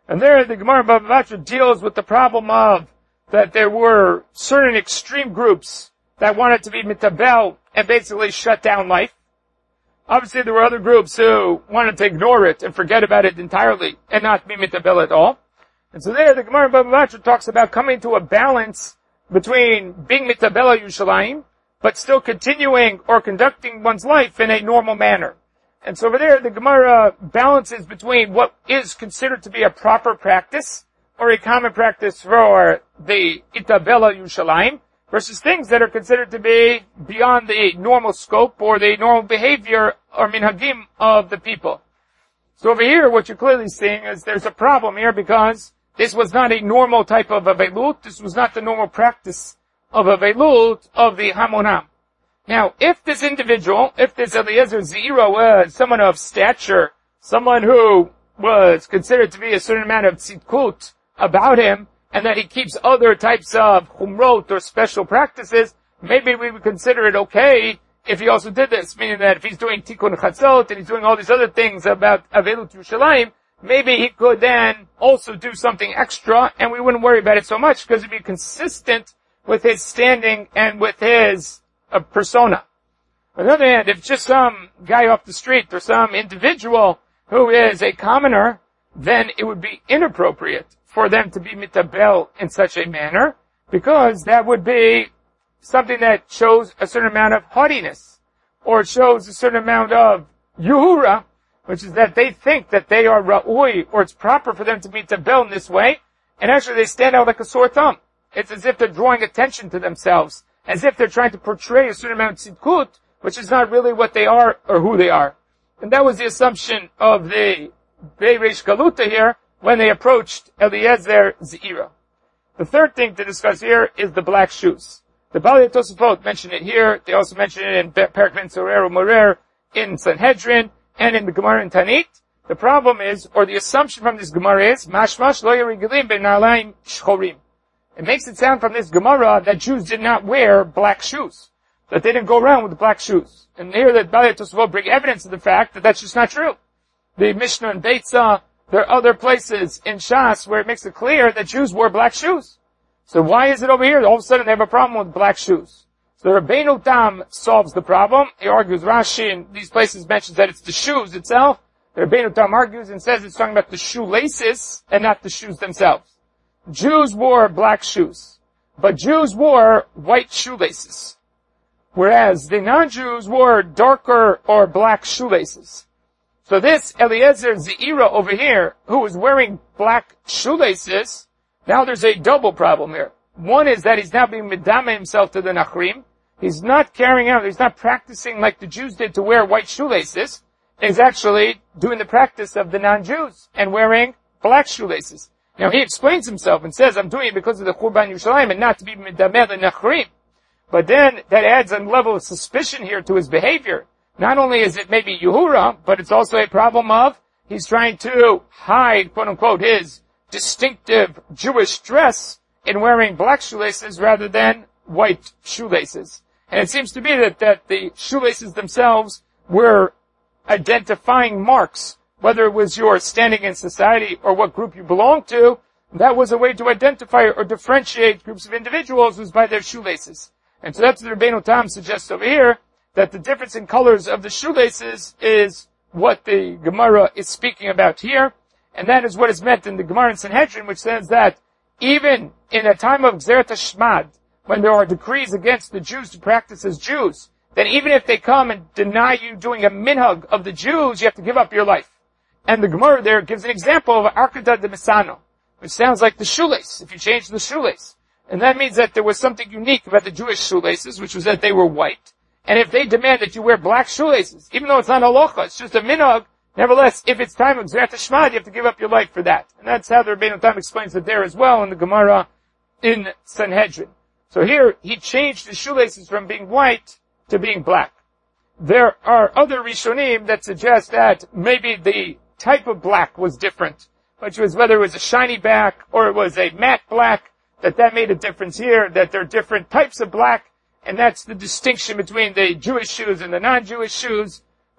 And there the Gemara Bava Batra deals with the problem of that there were certain extreme groups that wanted to be mitabel and basically shut down life. Obviously there were other groups who wanted to ignore it and forget about it entirely and not be mitabel at all. And so there the Gemara Bava Batra talks about coming to a balance between being mitabel Yerushalayim, but still continuing or conducting one's life in a normal manner. And so over there, the Gemara balances between what is considered to be a proper practice or a common practice for the Itabela Yerushalayim versus things that are considered to be beyond the normal scope or the normal behavior or minhagim of the people. So over here, what you're clearly seeing is there's a problem here because this was not a normal type of avelut. This was not the normal practice of avelut of the Hamonam. Now, if this individual, if this Eliezer Zeira was someone of stature, someone who was considered to be a certain amount of tzidkut about him, and that he keeps other types of chumrot or special practices, maybe we would consider it okay if he also did this, meaning that if he's doing tikkun chatzot and he's doing all these other things about avelut Yerushalayim, maybe he could then also do something extra, and we wouldn't worry about it so much because it'd be consistent with his standing and with his persona. On the other hand, if just some guy off the street or some individual who is a commoner, then it would be inappropriate for them to be mitabel in such a manner, because that would be something that shows a certain amount of haughtiness, or it shows a certain amount of yuhura, which is that they think that they are ra'ui, or it's proper for them to be mitabel in this way, and actually they stand out like a sore thumb. It's as if they're drawing attention to themselves, as if they're trying to portray a certain amount of tzidkut, which is not really what they are or who they are. And that was the assumption of the Reish Galuta here when they approached Eliezer Zeira. The third thing to discuss here is the black shoes. The Balei Tosafot mentioned it here. They also mentioned it in Perek Ben Sorer Morer in Sanhedrin and in the Gemara in Tanit. The problem is, or the assumption from this Gemara is, Mashmash lo yerigilim benalaim shchorim. It makes it sound from this Gemara that Jews did not wear black shoes, that they didn't go around with black shoes. And here the Balei Tosafot bring evidence of the fact that that's just not true. The Mishnah and Beitzah, there are other places in Shas where it makes it clear that Jews wore black shoes. So why is it over here that all of a sudden they have a problem with black shoes? So Rabbeinu Tam solves the problem. He argues, Rashi in these places mentions that it's the shoes itself. The Rabbeinu Tam argues and says it's talking about the shoelaces and not the shoes themselves. Jews wore black shoes, but Jews wore white shoelaces, whereas the non-Jews wore darker or black shoelaces. So this Eliezer Zeira over here, who was wearing black shoelaces, now there's a double problem here. One is that he's now being medame himself to the Nachrim. He's not carrying out, he's not practicing like the Jews did to wear white shoelaces. He's actually doing the practice of the non-Jews and wearing black shoelaces. Now he explains himself and says, I'm doing it because of the Churban Yerushalayim and not to be medame the Nachrim. But then that adds a level of suspicion here to his behavior. Not only is it maybe Yuhura, but it's also a problem of he's trying to hide, quote unquote, his distinctive Jewish dress in wearing black shoelaces rather than white shoelaces. And it seems to be that the shoelaces themselves were identifying marks, whether it was your standing in society or what group you belonged to. That was a way to identify or differentiate groups of individuals was by their shoelaces. And so that's what Rabbeinu Tam suggests over here, that the difference in colors of the shoelaces is what the Gemara is speaking about here. And that is what is meant in the Gemara in Sanhedrin, which says that even in a time of Gzeret HaShmad, when there are decrees against the Jews to practice as Jews, then even if they come and deny you doing a minhag of the Jews, you have to give up your life. And the Gemara there gives an example of Arkada de Misano, which sounds like the shoelace, if you change the shoelace. And that means that there was something unique about the Jewish shoelaces, which was that they were white. And if they demand that you wear black shoelaces, even though it's not halacha, it's just a minhag, nevertheless, if it's time of Gzeret HaShmad, you have to give up your life for that. And that's how the Rabbeinu Tam explains it there as well in the Gemara in Sanhedrin. So here, he changed the shoelaces from being white to being black. There are other Rishonim that suggest that maybe the type of black was different, which was whether it was a shiny black or it was a matte black, that made a difference here, that there are different types of black, and that's the distinction between the Jewish shoes and the non-Jewish shoes. But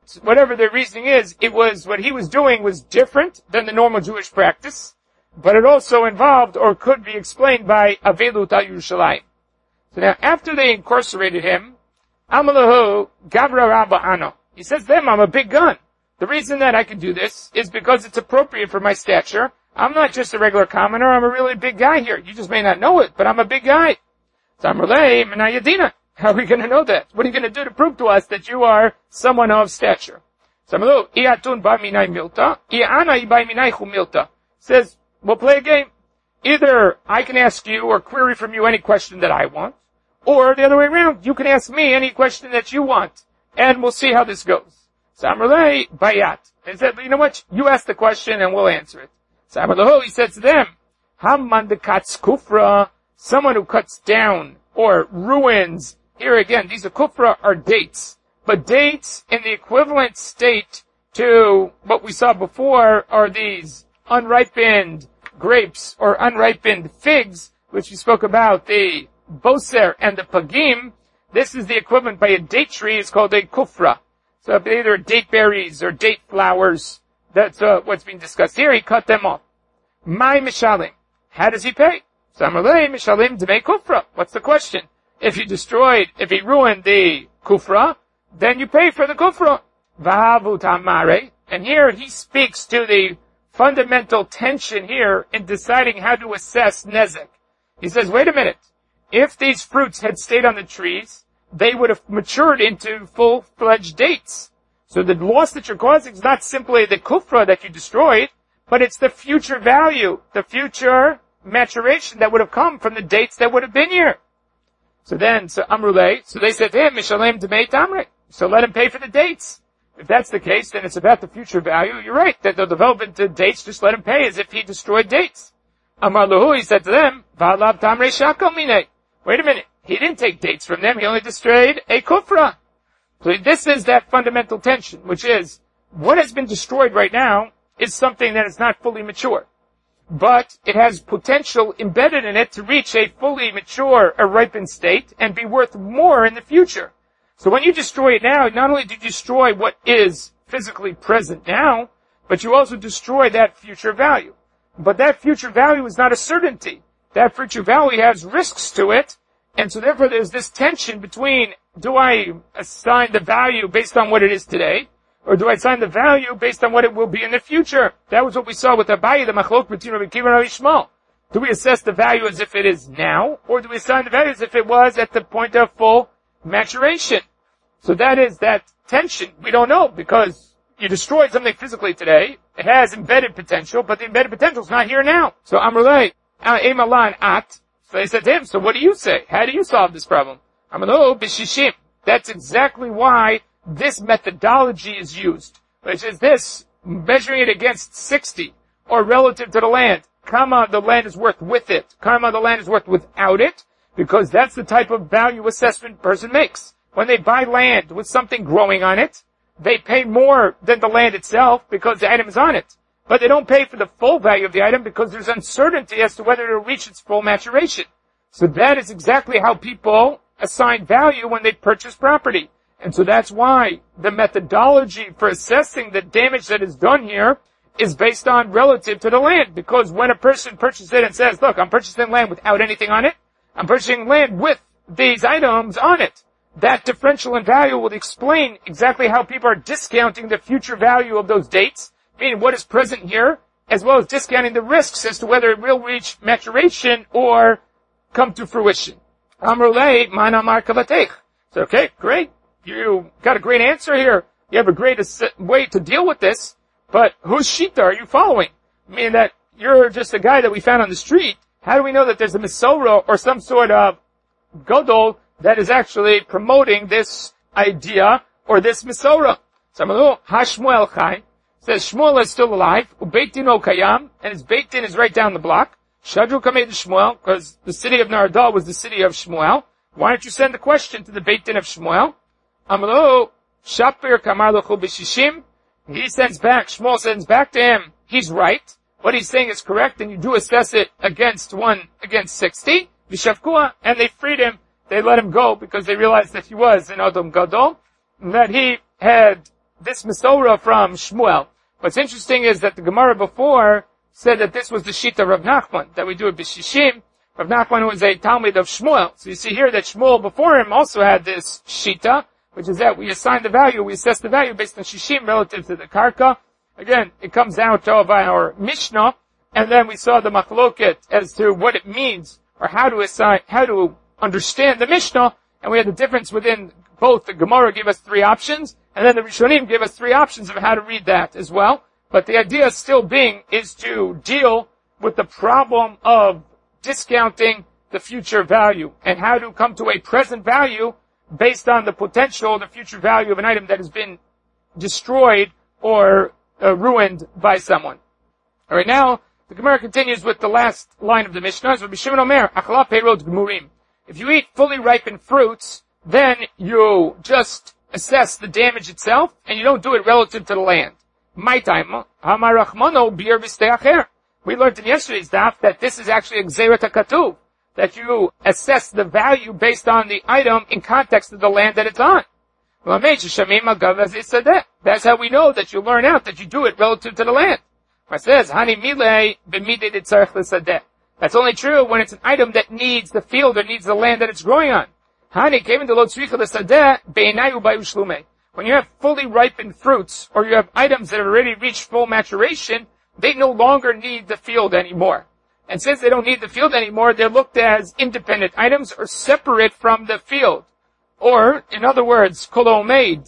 whatever their reasoning is, it was, what he was doing was different than the normal Jewish practice, but it also involved, or could be explained by Avelut al Yerushalayim. So now, after they incarcerated him, Amalahu Gavra Rabba Ano. He says to them, I'm a big gun. The reason that I can do this is because it's appropriate for my stature. I'm not just a regular commoner, I'm a really big guy here. You just may not know it, but I'm a big guy. Zamrulei Menayadina. How are we going to know that? What are you going to do to prove to us that you are someone of stature? Zamalu, Iatun ba minai milta, Iana ibai minai milta. Says, we'll play a game. Either I can ask you or query from you any question that I want, or the other way around, you can ask me any question that you want, and we'll see how this goes. Zamrulei bayat. They said, you know what? You ask the question and we'll answer it. Zamrulei, he said to them, Hamman de katz kufra, someone who cuts down or ruins. Here again, these kufra are dates. But dates in the equivalent state to what we saw before are these unripened grapes or unripened figs, which we spoke about, the boser and the pagim. This is the equivalent by a date tree. It's called a kufra. So either date berries or date flowers. That's what's being discussed here. He cut them off. My mishalim. How does he pay? Samalei mishalim dmei kufra. What's the question? If he ruined the kufra, then you pay for the kufra. Vahavut amare. And here he speaks to the fundamental tension here in deciding how to assess nezek. He says, wait a minute. If these fruits had stayed on the trees, they would have matured into full-fledged dates. So the loss that you're causing is not simply the kufra that you destroyed, but it's the future value, the future maturation that would have come from the dates that would have been here. So Amrulei, so they said to him, Mishalem Dmei Tamre. So let him pay for the dates. If that's the case, then it's about the future value. You're right, that the development of dates, just let him pay as if he destroyed dates. Amar Lahu, he said to them, Va'alav Tamre Shakal Mine. Wait a minute. He didn't take dates from them. He only destroyed a kufra. So this is that fundamental tension, which is what has been destroyed right now is something that is not fully mature. But it has potential embedded in it to reach a fully mature, a ripened state and be worth more in the future. So when you destroy it now, not only do you destroy what is physically present now, but you also destroy that future value. But that future value is not a certainty. That future value has risks to it. And so therefore there's this tension between, do I assign the value based on what it is today, or do I assign the value based on what it will be in the future? That was what we saw with Abaye, the machlok between Rabbi Akiva and Rabbi Shmuel. Do we assess the value as if it is now, or do we assign the value as if it was at the point of full maturation? So that is that tension. We don't know, because you destroyed something physically today. It has embedded potential, but the embedded potential is not here now. So Amrulei, Emalan At, so they said to him, so what do you say? How do you solve this problem? Amalo b'shishim. That's exactly why this methodology is used, which is this, measuring it against 60, or relative to the land. Kama, the land is worth with it. Kama, the land is worth without it, because that's the type of value assessment person makes. When they buy land with something growing on it, they pay more than the land itself because the item is on it. But they don't pay for the full value of the item because there's uncertainty as to whether it will reach its full maturation. So that is exactly how people assign value when they purchase property. And so that's why the methodology for assessing the damage that is done here is based on relative to the land. Because when a person purchases it and says, look, I'm purchasing land without anything on it, I'm purchasing land with these items on it, that differential in value will explain exactly how people are discounting the future value of those dates, meaning what is present here, as well as discounting the risks as to whether it will reach maturation or come to fruition. Amrulei manamar kavatech. So, okay, great. You got a great answer here. You have a great way to deal with this, but whose shita are you following? Meaning that you're just a guy that we found on the street. How do we know that there's a Misora or some sort of Godol that is actually promoting this idea or this Misora? So, Hashmuel Chai says Shmuel is still alive, Beit Din Kayam, and his Beit Din is right down the block. Shadru Kamei Shmuel, because the city of Nardal was the city of Shmuel. Why don't you send the question to the Beit Din of Shmuel? Amalo Shapir Kamar Lochu B'Shishim. He sends back, Shmuel sends back to him, he's right. What he's saying is correct, and you do assess it against 60. Vishavkua, and they freed him. They let him go because they realized that he was an Adam Gadol, and that he had this Mesorah from Shmuel. What's interesting is that the Gemara before said that this was the Shita of Rav Nachman, that we do it b'shishim. Rav Nachman was a Talmud of Shmuel. So you see here that Shmuel before him also had this Shita, which is that we assign the value, we assess the value based on shishim relative to the karka. Again, it comes out of our Mishnah, and then we saw the machloket as to what it means, or how to understand the Mishnah, and we had the difference within both. The Gemara gave us 3 options, and then the Rishonim gave us 3 options of how to read that as well. But the idea still being is to deal with the problem of discounting the future value and how to come to a present value based on the potential, the future value of an item that has been destroyed or ruined by someone. All right, now the Gemara continues with the last line of the Mishnah. Rabbi Shimon Omer, Achla Peirot Gmurim. If you eat fully ripened fruits, then you just assess the damage itself, and you don't do it relative to the land. My time, Hamarachmano bir v'steacher. We learned in yesterday's daf that this is actually a Gzeirat HaKatuv, that you assess the value based on the item in context of the land that it's on. That's how we know that you learn out that you do it relative to the land. It says, that's only true when it's an item that needs the field or needs the land that it's growing on. When you have fully ripened fruits, or you have items that have already reached full maturation, they no longer need the field anymore. And since they don't need the field anymore, they're looked as independent items or separate from the field. Or, in other words, kol omeid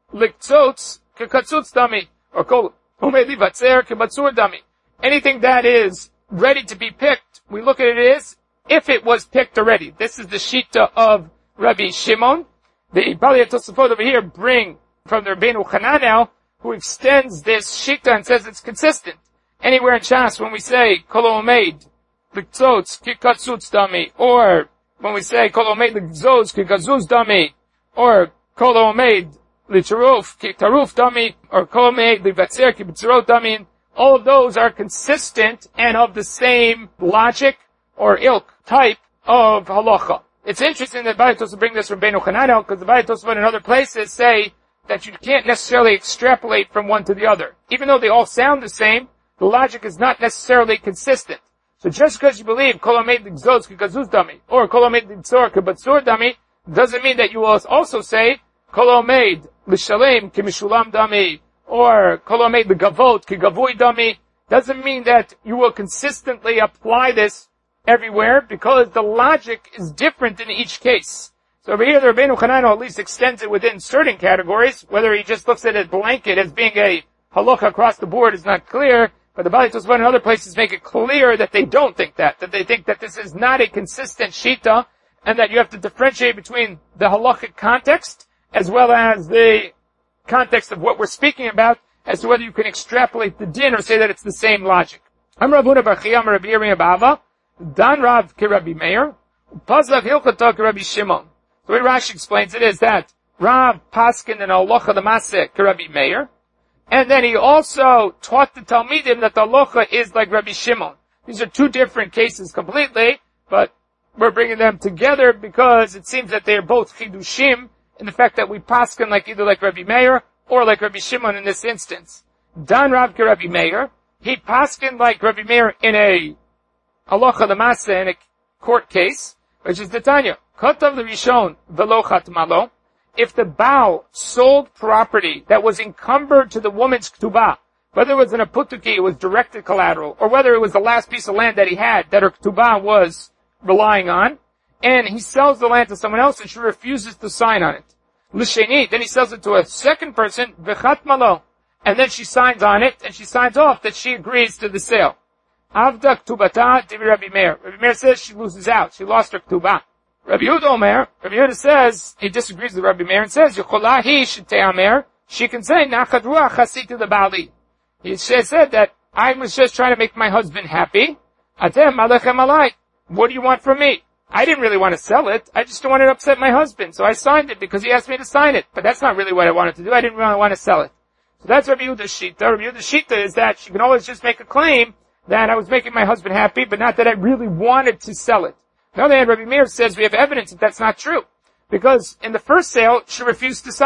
liktzotz kekatzutz dami, or kol omeid livatzer kebatzur dami. Anything that is ready to be picked, we look at it as if it was picked already. This is the Shita of Rabbi Shimon. The Bali Tosafot over here bring from the Rabbeinu Chananel, who extends this Shita and says it's consistent. Anywhere in Shas, when we say kol omeid liktzotz kekatzutz dami, or when we say kol omeid liktzotz kekazuz dami, or kol omeid litaruf ketaruf dami, or kol omeid livatzer kebitzerot dami, all of those are consistent and of the same logic or ilk type of halacha. It's interesting that Bali Tosafot bring this from Rabbeinu Chananel, because the Bali Tosafot in other places say that you can't necessarily extrapolate from one to the other. Even though they all sound the same, the logic is not necessarily consistent. So just because you believe kol omeid liktzotz kekazuz dami, or kol omeid litzor kebatzur dami, doesn't mean that you will also say kol omeid lishalem kemishulam dami, or kol omeid legavot kegavui dami. Doesn't mean that you will consistently apply this everywhere, because the logic is different in each case. So over here, the Rabbeinu Chananel at least extends it within certain categories. Whether he just looks at it blanket as being a halacha across the board is not clear. But the Bali Tosafot and other places make it clear that they don't think that they think that this is not a consistent shita, and that you have to differentiate between the halachic context as well as the context of what we're speaking about, as to whether you can extrapolate the din or say that it's the same logic. I'm Rav Huna bar Chiya, Rabbi Yirmiyah Ba'ava, Dan Rav ki Rabbi Meir, Pazach Hilchata ki Rabbi Shimon. The way Rashi explains it is that Rav paskin and halacha l'maseh ki Rabbi Meir, and then he also taught the Talmidim that the halacha is like Rabbi Shimon. These are 2 different cases completely, but we're bringing them together because it seems that they are both chidushim in the fact that we paskin like either like Rabbi Meir or like Rabbi Shimon in this instance. Dan Rav ki Rabbi Meir, he paskin like Rabbi Meir in a halacha l'maseh, in a court case, which is the Tanya. Kotav l'rishon v'lo chatmalo. If the Baal sold property that was encumbered to the woman's ketubah, whether it was in a putuki, it was directed collateral, or whether it was the last piece of land that he had that her ketubah was relying on, and he sells the land to someone else and she refuses to sign on it. L'sheni, then he sells it to a second person, v'chatmalo, and then she signs on it, and she signs off that she agrees to the sale. Avda ketubata divi Rabbi Meir. Rabbi Meir says she loses out. She lost her ketubah. Rabbi Yehuda Omer, Rabbi Yehuda says, he disagrees with Rabbi Meir and says, Yecholahi shetei she can say, Nachad ruach chasiti lebali. He said that, I was just trying to make my husband happy. Atem alechem alai. What do you want from me? I didn't really want to sell it. I just don't want to upset my husband. So I signed it because he asked me to sign it. But that's not really what I wanted to do. I didn't really want to sell it. So that's Rabbi Yehuda's shita. Rabbi Yehuda's shita is that she can always just make a claim that I was making my husband happy, but not that I really wanted to sell it. On the other hand, Rabbi Meir says we have evidence that that's not true. Because in the first sale, she refused to sign it.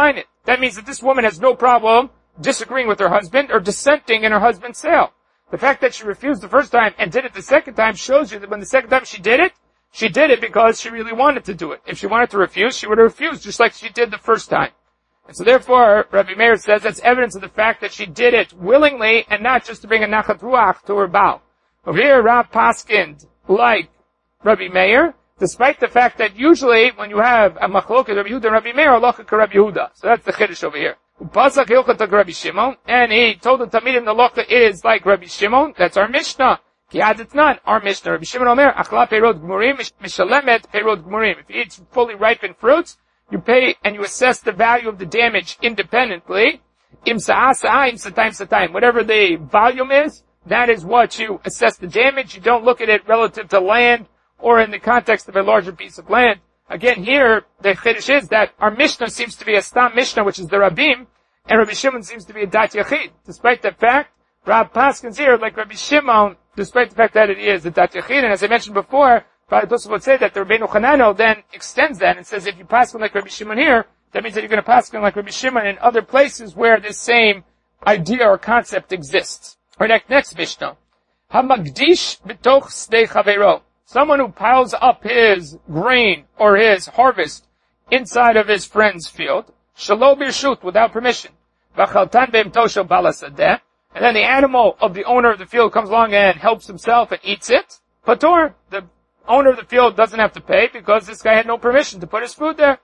that means that this woman has no problem disagreeing with her husband or dissenting in her husband's sale. The fact that she refused the first time and did it the second time shows you that when the second time she did it because she really wanted to do it. If she wanted to refuse, she would have refused, just like she did the first time. And so therefore, Rabbi Meir says that's evidence of the fact that she did it willingly and not just to bring a nachat ruach to her Baal. Over here, Rav paskind like Rabbi Meir, despite the fact that usually when you have a machloket Rabbi Yehuda and Rabbi Meir, halacha ka Rabbi Yehuda. So that's the chiddush over here. Upasak hilchot Rabbi Shimon, and he told the Talmidim the halacha is like Rabbi Shimon. That's our Mishnah. Ki adetnan, our Mishnah. Rabbi Shimon Omer, achla peirot gmurim, mishalemet peirot gmurim. If you eat fully ripened fruits, you pay and you assess the value of the damage independently. Im sa'asa, im satayim. Whatever the volume is, that is what you assess the damage. You don't look at it relative to land or in the context of a larger piece of land. Again, here, the chiddush is that our Mishnah seems to be a Stam Mishnah, which is the Rabbim, and Rabbi Shimon seems to be a Dat Yachid. Despite the fact, Rav paskins here, like Rabbi Shimon, despite the fact that it is a Dat Yachid, and as I mentioned before, Rabbi Tosafot would say that the Rabbeinu Chananel then extends that and says if you paskin like Rabbi Shimon here, that means that you're going to paskin like Rabbi Shimon in other places where this same idea or concept exists. Our next Mishnah. Hamagdish b'toch sdei chaveiro. Someone who piles up his grain or his harvest inside of his friend's field, shelo birshut, without permission. V'chaltan be'imto shel bal hasadeh. And then the animal of the owner of the field comes along and helps himself and eats it. Patur, the owner of the field doesn't have to pay because this guy had no permission to put his food there.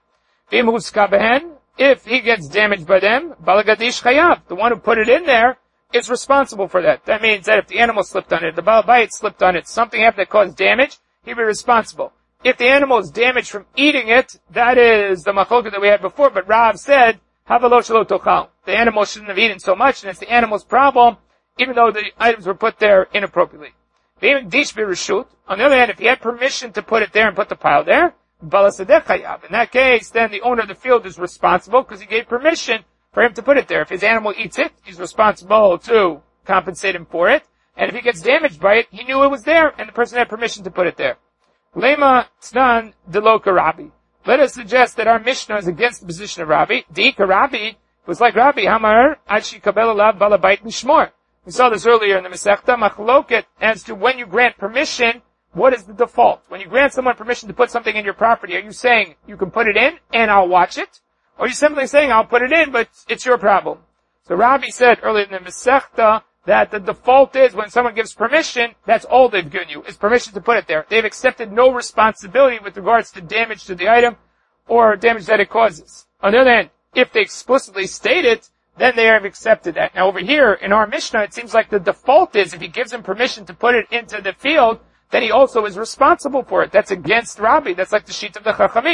If he gets damaged by them, balagadish chayav, the one who put it in there, is responsible for that. That means that if the animal slipped on it, the Baal Bayit slipped on it, something happened that caused damage, he'd be responsible. If the animal is damaged from eating it, that is the machloket that we had before, but Rav said, havalo shelo tochal. The animal shouldn't have eaten so much, and it's the animal's problem, even though the items were put there inappropriately. On the other hand, if he had permission to put it there and put the pile there, in that case, then the owner of the field is responsible because he gave permission for him to put it there. If his animal eats it, he's responsible to compensate him for it. And if he gets damaged by it, he knew it was there, and the person had permission to put it there. Lema tznan deloka Rabbi. Let us suggest that our Mishnah is against the position of Rabbi. Deika Rabbi was like Rabbi, Hamar, Ashi kabel alav balabait mishmor. We saw this earlier in the Masechta, machloket, as to when you grant permission, what is the default? When you grant someone permission to put something in your property, are you saying you can put it in and I'll watch it? Or are you simply saying I'll put it in, but it's your problem? So Rabbi said earlier in the Masechta that the default is when someone gives permission, that's all they've given you, is permission to put it there. They've accepted no responsibility with regards to damage to the item or damage that it causes. On the other hand, if they explicitly state it, then they have accepted that. Now over here, in our Mishnah, it seems like the default is if he gives him permission to put it into the field, then he also is responsible for it. That's against Rabbi. That's like the sheet of the Chachamim.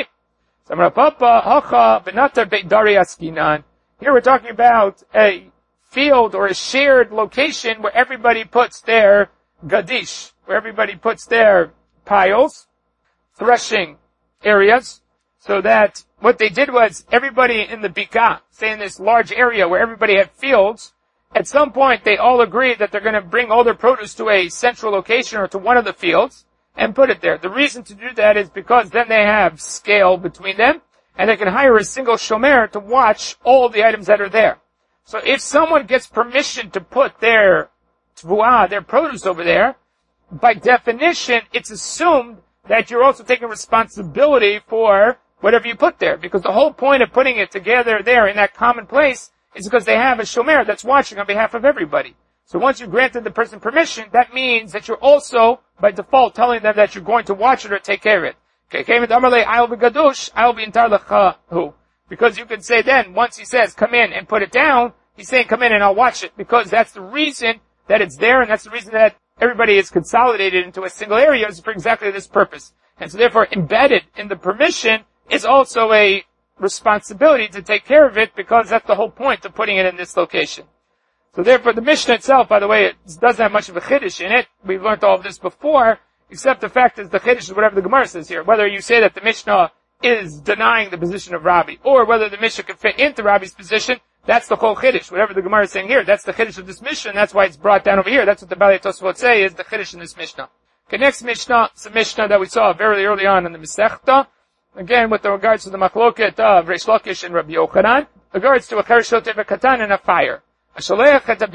Here we're talking about a field or a shared location where everybody puts their gadish, where everybody puts their piles, threshing areas, so that what they did was everybody in the Bika, say in this large area where everybody had fields, at some point they all agreed that they're going to bring all their produce to a central location or to one of the fields and put it there. The reason to do that is because then they have scale between them and they can hire a single shomer to watch all the items that are there. So if someone gets permission to put their tvuah, their produce over there, by definition it's assumed that you're also taking responsibility for whatever you put there, because the whole point of putting it together there in that common place is because they have a shomer that's watching on behalf of everybody. So once you granted the person permission, that means that you're also, by default, telling them that you're going to watch it or take care of it. I'll be gadush, I'll be intar lechahu. Because you can say then, once he says, come in and put it down, he's saying, come in and I'll watch it, because that's the reason that it's there, and that's the reason that everybody is consolidated into a single area is for exactly this purpose. And so therefore, embedded in the permission is also a responsibility to take care of it, because that's the whole point of putting it in this location. So therefore, the Mishnah itself, by the way, it doesn't have much of a chiddush in it. We've learned all of this before, except the fact is the chiddush is whatever the Gemara says here. Whether you say that the Mishnah is denying the position of Rabbi, or whether the Mishnah can fit into Rabbi's position, that's the whole chiddush. Whatever the Gemara is saying here, that's the chiddush of this Mishnah, and that's why it's brought down over here. That's what the Balei Tosafot say is the chiddush in this Mishnah. Okay, next Mishnah, it's a Mishnah that we saw very early on in the Masechta. Again, with regards to the machloket of Reish Lakish and Rabbi Yochanan. regards to a cheresh shoteh v'katan and a fire. Someone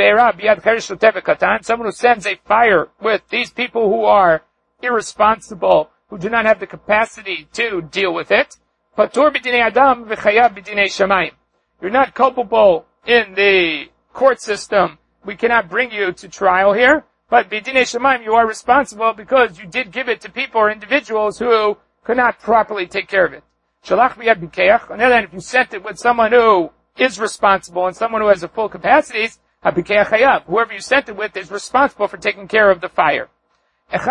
who sends a fire with these people who are irresponsible, who do not have the capacity to deal with it. You're not culpable in the court system. We cannot bring you to trial here. But b'dinei shamayim, you are responsible because you did give it to people or individuals who could not properly take care of it. Shalach b'yad b'keach. On the other hand, if you sent it with someone who is responsible and someone who has the full capacities, habikeach hayav. Whoever you sent it with is responsible for taking care of the fire. If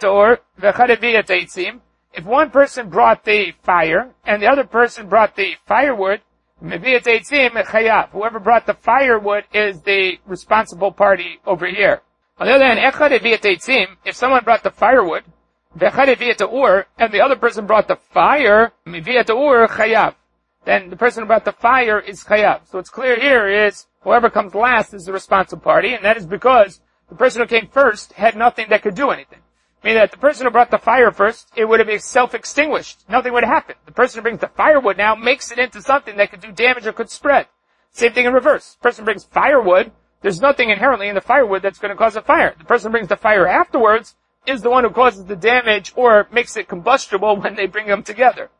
one person brought the fire and the other person brought the firewood, whoever brought the firewood is the responsible party over here. On the other hand, if someone brought the firewood, and the other person brought the fire, then the person who brought the fire is chayav. So what's clear here is whoever comes last is the responsible party, and that is because the person who came first had nothing that could do anything. Meaning that the person who brought the fire first, it would have been self-extinguished. Nothing would happen. The person who brings the firewood now makes it into something that could do damage or could spread. Same thing in reverse. The person brings firewood, there's nothing inherently in the firewood that's going to cause a fire. The person who brings the fire afterwards is the one who causes the damage or makes it combustible when they bring them together.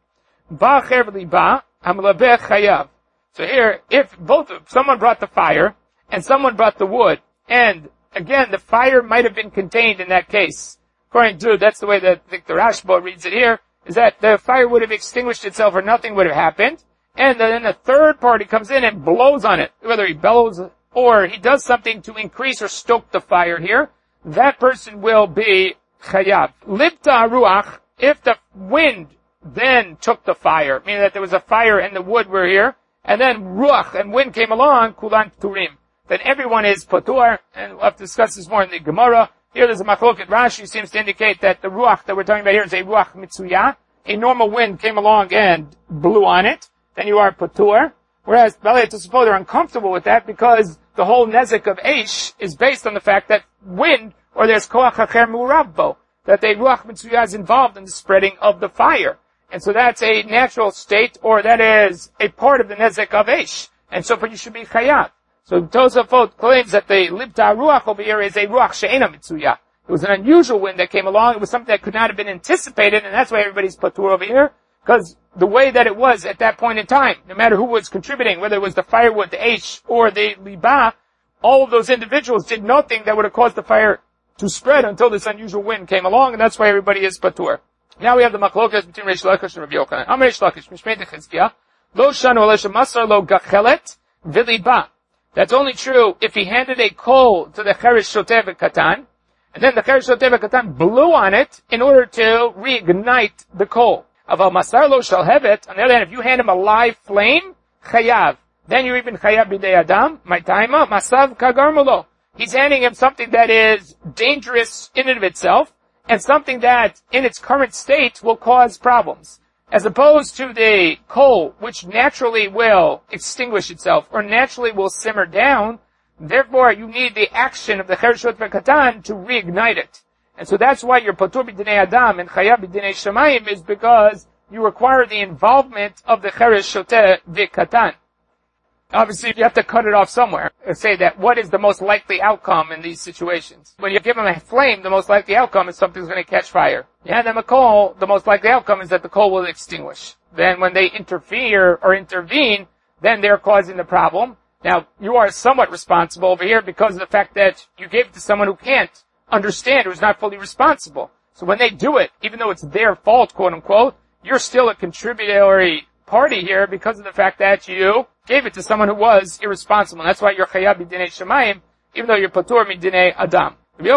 So here, if someone brought the fire and someone brought the wood, and again, the fire might have been contained in that case. According to, that's the way that the Rashba reads it here, is that the fire would have extinguished itself or nothing would have happened, and then a third party comes in and blows on it, whether he bellows or he does something to increase or stoke the fire here, that person will be chayav. Libta ruach, if the wind then took the fire, meaning that there was a fire and the wood were here, and then ruach and wind came along, kulan turim, then everyone is patur, and we'll have to discuss this more in the Gemara. Here there's a machloket. Rashi seems to indicate that the ruach that we're talking about here is a ruach mitzuyah. A normal wind came along and blew on it, then you are patur. Whereas Balei Tosafot are uncomfortable with that because the whole nezek of Eish is based on the fact that wind, or there's koach acher mu'ravbo, that the ruach mitzuyah is involved in the spreading of the fire. And so that's a natural state, or that is a part of the nezek of Eish. And so you should be chayav. So Tosafot claims that the libta ruach over here is a ruach she'ena mitzuyah. It was an unusual wind that came along. It was something that could not have been anticipated, and that's why everybody's patur over here. Because the way that it was at that point in time, no matter who was contributing, whether it was the firewood, the Eish, or the liba, all of those individuals did nothing that would have caused the fire to spread until this unusual wind came along, and that's why everybody is patur. Now we have the machlokas between Reish Lakish and Rabbi Yochanan. Am Reish Lakish, Mishmei Dechizkiah, lo shanu alesha masar lo gachelet v'liba. That's only true if he handed a coal to the cheresh shoteh v'katan, and then the cheresh shoteh v'katan blew on it in order to reignite the coal. Aval masar lo shalhevet, on the other hand, if you hand him a live flame, chayav, then you're even chayav b'dei adam, my taima, masav kagarmulo. He's handing him something that is dangerous in and of itself, and something that, in its current state, will cause problems. As opposed to the coal, which naturally will extinguish itself, or naturally will simmer down, therefore you need the action of the cheresh shoteh v'katan to reignite it. And so that's why you're patur b'dinei adam and chayav b'dinei shamayim, is because you require the involvement of the cheresh shoteh v'katan. Obviously, you have to cut it off somewhere and say that what is the most likely outcome in these situations. When you give them a flame, the most likely outcome is something's going to catch fire. You hand them a coal, the most likely outcome is that the coal will extinguish. Then when they interfere or intervene, then they're causing the problem. Now, you are somewhat responsible over here because of the fact that you gave it to someone who can't understand, who's not fully responsible. So when they do it, even though it's their fault, quote unquote, you're still a contributory party here because of the fact that you gave it to someone who was irresponsible. And that's why you're chayav b'dinei shamayim, even though you're patur b'dinei adam. Even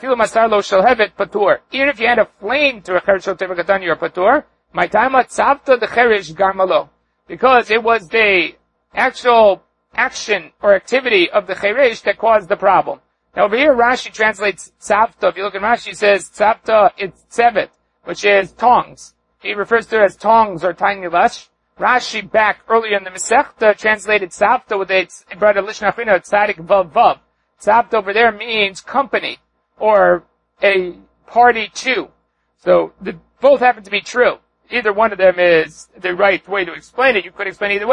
if you had a flame to a cheresh shoteh v'katan, you're patur. My time tzavta the cheresh garmalo, because it was the actual action or activity of the cheresh that caused the problem. Now over here, Rashi translates tzavta. If you look at Rashi, it says tzavta, it's tzevet, which is tongs. He refers to it as tongs or tiny lush. Rashi back earlier in the Masechta translated tzavta with its brought a lishna achrina tzadik vav vav. Tzavta over there means company or a party to. So both happen to be true. Either one of them is the right way to explain it. You could explain either way,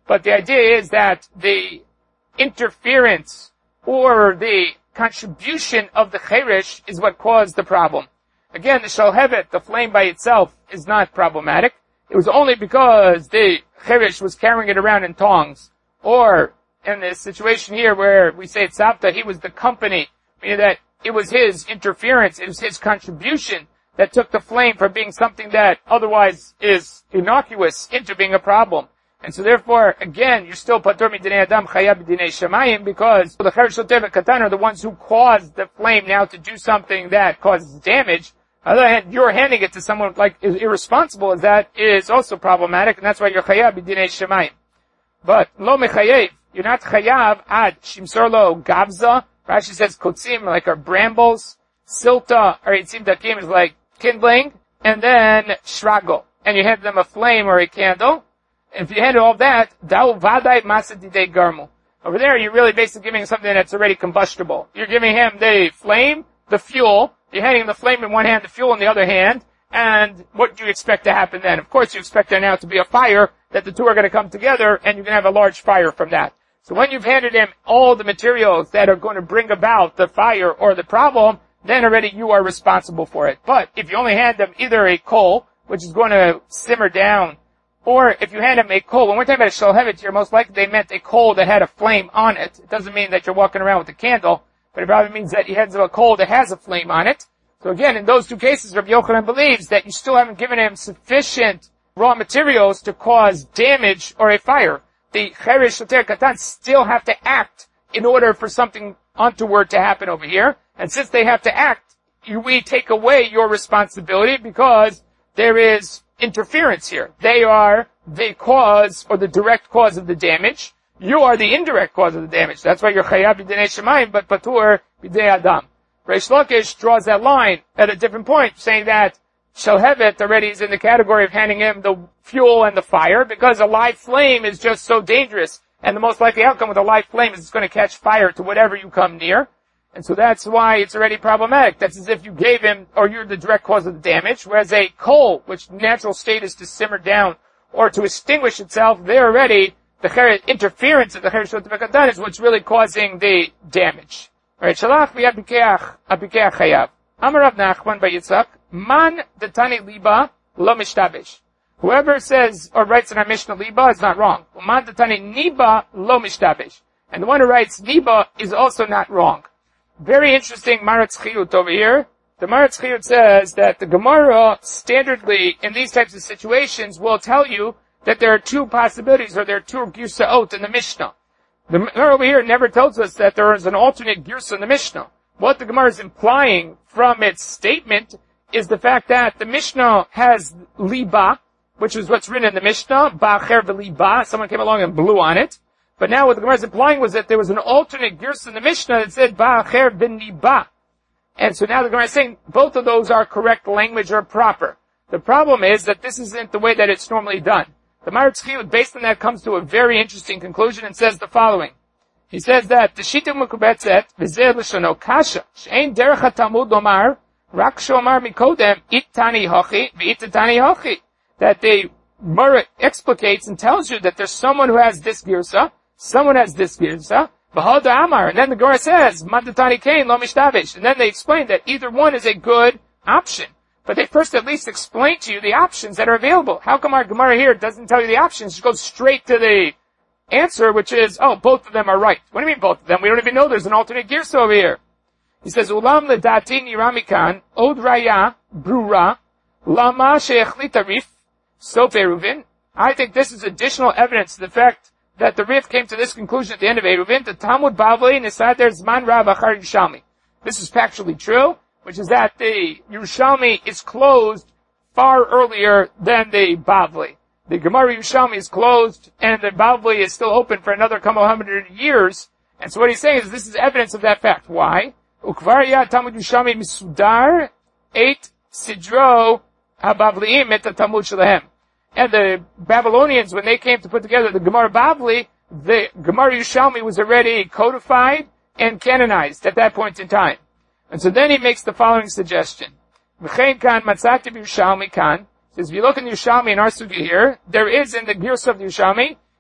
But the idea is that the interference or the contribution of the cherish is what caused the problem. Again, the shalhevet, the flame by itself, is not problematic. It was only because the cherish was carrying it around in tongs. Or, in this situation here where we say tzavta, he was the company, meaning that it was his interference, it was his contribution that took the flame from being something that otherwise is innocuous into being a problem. And so therefore, again, you're still patur midinei adam chayab midinei shamayim because the cherish soter v'katan are the ones who caused the flame now to do something that causes damage. On the other hand, you're handing it to someone like as irresponsible as that is also problematic, and that's why you're chayab midinei shamayim. But lo mechayev, you're not chayav ad shimsor lo gavza. Rashi says kotzim like our brambles, silta or itzim dakim is like kindling, and then shrago, and you hand them a flame or a candle. And if you handle all that, da'u vadai masadidei garmu. Over there, you're really basically giving something that's already combustible. You're giving him the flame, the fuel. You're handing him the flame in one hand, the fuel in the other hand. And what do you expect to happen then? Of course, you expect there now to be a fire, that the two are going to come together, and you're going to have a large fire from that. So when you've handed him all the materials that are going to bring about the fire or the problem, then already you are responsible for it. But if you only hand them either a coal, which is going to simmer down, or if you hand him a coal, when we're talking about a shalhevet here, most likely they meant a coal that had a flame on it. It doesn't mean that you're walking around with a candle, but it probably means that he hands him a coal that has a flame on it. So again, in those two cases, Rabbi Yochanan believes that you still haven't given him sufficient raw materials to cause damage or a fire. The cherish soter katan still have to act in order for something untoward to happen over here. And since they have to act, we take away your responsibility because there is interference here. They are the cause or the direct cause of the damage. You are the indirect cause of the damage. That's why you're chayav b'dinei shemayim, but patur b'dinei adam. Reish Lakish draws that line at a different point, saying that shalhevet already is in the category of handing him the fuel and the fire, because a live flame is just so dangerous, and the most likely outcome with a live flame is it's going to catch fire to whatever you come near. And so that's why it's already problematic. That's as if you gave him, or you're the direct cause of the damage, whereas a coal, which natural state is to simmer down or to extinguish itself, there already, the interference of the cherish soter v'katan is what's really causing the damage. Alright, shalach v'yad bikeach chayav. Amar Rav Nachman by Yitzchak, man detani liba lo mishtabesh. Whoever says or writes in our Mishnah liba is not wrong. Man detani niba lo mishtabesh. And the one who writes niba is also not wrong. Very interesting Maratz Chiyut over here. The Maratz Chiyut says that the Gemara standardly in these types of situations will tell you that there are two possibilities, or there are two girsaot in the Mishnah. The Gemara over here never tells us that there is an alternate girsa in the Mishnah. What the Gemara is implying from its statement is the fact that the Mishnah has liba, which is what's written in the Mishnah, ba'acher v'liba, someone came along and blew on it. But now what the Gemara is implying was that there was an alternate girsa in the Mishnah that said ba'acher v'niba. And so now the Gemara is saying both of those are correct language or proper. The problem is that this isn't the way that it's normally done. The Maratz Chiyut, based on that, comes to a very interesting conclusion and says the following. He says that the Shita Mekubetzet v'zeh l'shono kasha she'ein derech haTalmud lomar rak shomar mikodem itani hochi v'itani hochi. That the Gemara explicates and tells you that there's someone who has this girsa, someone has this girsa, v'hoda amar, and then the Gemara says mandatani kain lo mishtavish, and then they explain that either one is a good option. But they first at least explain to you the options that are available. How come our Gemara here doesn't tell you the options? It goes straight to the answer, which is, oh, both of them are right. What do you mean both of them? We don't even know there's an alternate girsa over here. He says, Ulam ledati niramikan, od raya, brura, lama she'echlita rif, sof Eruvin. I think this is additional evidence to the fact that the Rif came to this conclusion at the end of Eruvin, the Talmud Bavli nisader zman rav achar Yerushalmi. This is factually true, which is that the Yerushalmi is closed far earlier than the Bavli. The Gemara Yerushalmi is closed, and the Bavli is still open for another couple hundred years. And so what he's saying is this is evidence of that fact. Why? Ukvar ya Talmud Yerushalmi misudar eight sidro habavliim et Talmud shelahem. And the Babylonians, when they came to put together the Gemara Bavli, the Gemara Yerushalmi was already codified and canonized at that point in time. And so then he makes the following suggestion. V'chein kan matzati b'Yerushalmi kan. Says, if you look in the Yerushalmi in our sugya here, there is in the Girsa of the Yerushalmi,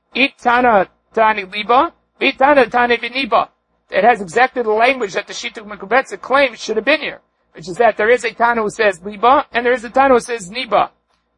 Itana Tani Liba, Itana Tani Viniba. It has exactly the language that the Shittuk Mekubetza claims should have been here, which is that there is a Tana who says Liba, and there is a Tana who says Niba.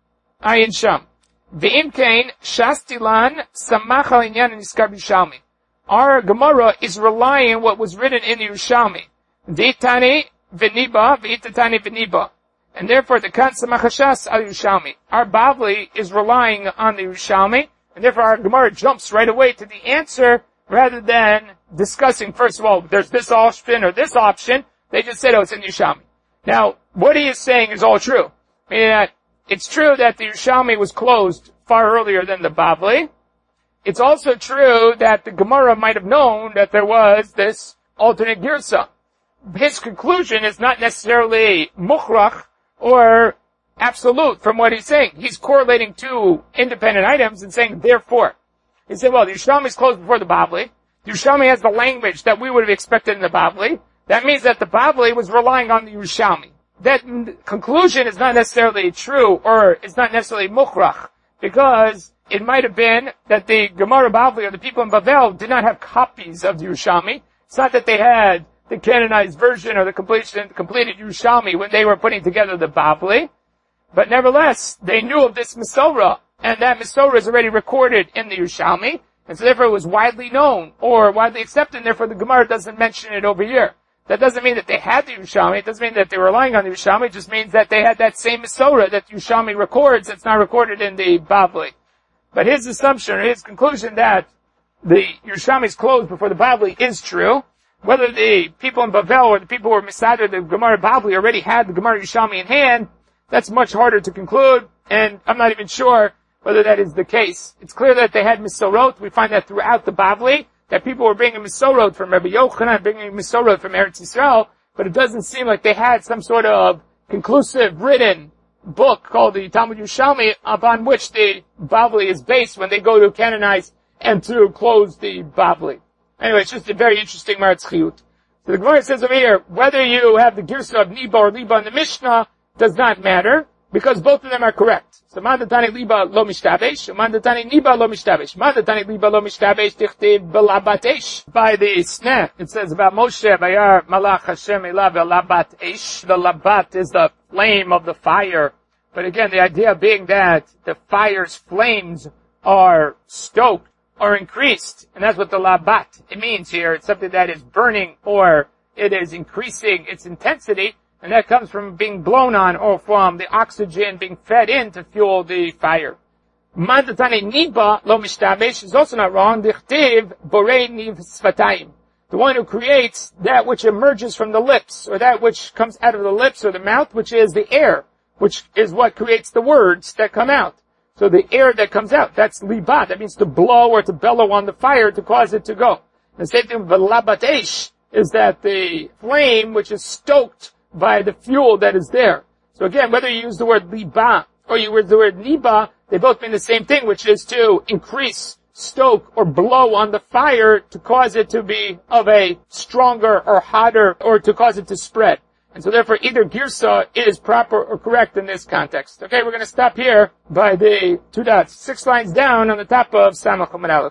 Ayin Sham. V'im kain shastilan samacha inyan niskar b'Yerushalmi. Our Gemara is relying on what was written in the Yerushalmi. V'itani v'niba, v'itatani v'niba. And therefore the kan samachashas al Yerushalmi. Our Bavli is relying on the Yerushalmi, and therefore our Gemara jumps right away to the answer rather than discussing, first of all, there's this option or this option. They just said, oh, it's in Yerushalmi. Now, what he is saying is all true. Meaning that it's true that the Yerushalmi was closed far earlier than the Bavli. It's also true that the Gemara might have known that there was this alternate girsa. His conclusion is not necessarily mukhrach or absolute from what he's saying. He's correlating two independent items and saying, therefore. He said, well, the Yerushalmi is closed before the Bavli. The Yerushalmi has the language that we would have expected in the Bavli. That means that the Bavli was relying on the Yerushalmi. That conclusion is not necessarily true, or it's not necessarily mukhrach, because it might have been that the Gemara Bavli, or the people in Bavel, did not have copies of the Yerushalmi. It's not that they had the canonized version or the completed Yerushalmi when they were putting together the Bavli, but nevertheless, they knew of this Mesorah, and that Mesorah is already recorded in the Yerushalmi, and so therefore it was widely known, or widely accepted, and therefore the Gemara doesn't mention it over here. That doesn't mean that they had the Yerushalmi. It doesn't mean that they were relying on the Yerushalmi. It just means that they had that same Mesorah that the Yerushalmi records that's not recorded in the Bavli. But his assumption, or his conclusion that the Yerushalmi is closed before the Bavli is true. Whether the people in Bavel or the people who were Misader, the Gemara Bavli, already had the Gemara Yerushalmi in hand, that's much harder to conclude, and I'm not even sure whether that is the case. It's clear that they had Mesorot. We find that throughout the Bavli, that people were bringing Mesorot from Rabbi Yochanan, bringing Mesorot from Eretz Yisrael, but it doesn't seem like they had some sort of conclusive written book called the Talmud Yerushalmi upon which the Bavli is based when they go to canonize and to close the Bavli. Anyway, it's just a very interesting Maratz Chiyut. So the Gemara says over here, whether you have the Girsa of Niba or Liba in the Mishnah does not matter, because both of them are correct. So Mandatani Liba lo mishtabesh, Mandatani Niba lo mishtabesh. Mandatani Liba lo mishtabesh tichtiv belabat esh. By the sneh, it says about Moshe, Bayar Malach Hashem elav labat esh. The labat is the flame of the fire. But again, the idea being that the fire's flames are stoked or increased. And that's what the labat, it means here. It's something that is burning or it is increasing its intensity. And that comes from being blown on or from the oxygen being fed in to fuel the fire. Mandatani niba lo mishtabesh is also not wrong. Dichtiv borei niv sfatayim. The one who creates that which emerges from the lips, or that which comes out of the lips or the mouth, which is the air, which is what creates the words that come out. So the air that comes out, that's liba. That means to blow or to bellow on the fire to cause it to go. The same thing with labat esh is that the flame which is stoked by the fuel that is there. So again, whether you use the word liba or you use the word niba, they both mean the same thing, which is to increase, stoke, or blow on the fire to cause it to be of a stronger or hotter, or to cause it to spread. And so therefore either girsa is proper or correct in this context. Okay, we're going to stop here by the 2 dots, 6 lines down on the top of Samach Amud Aleph.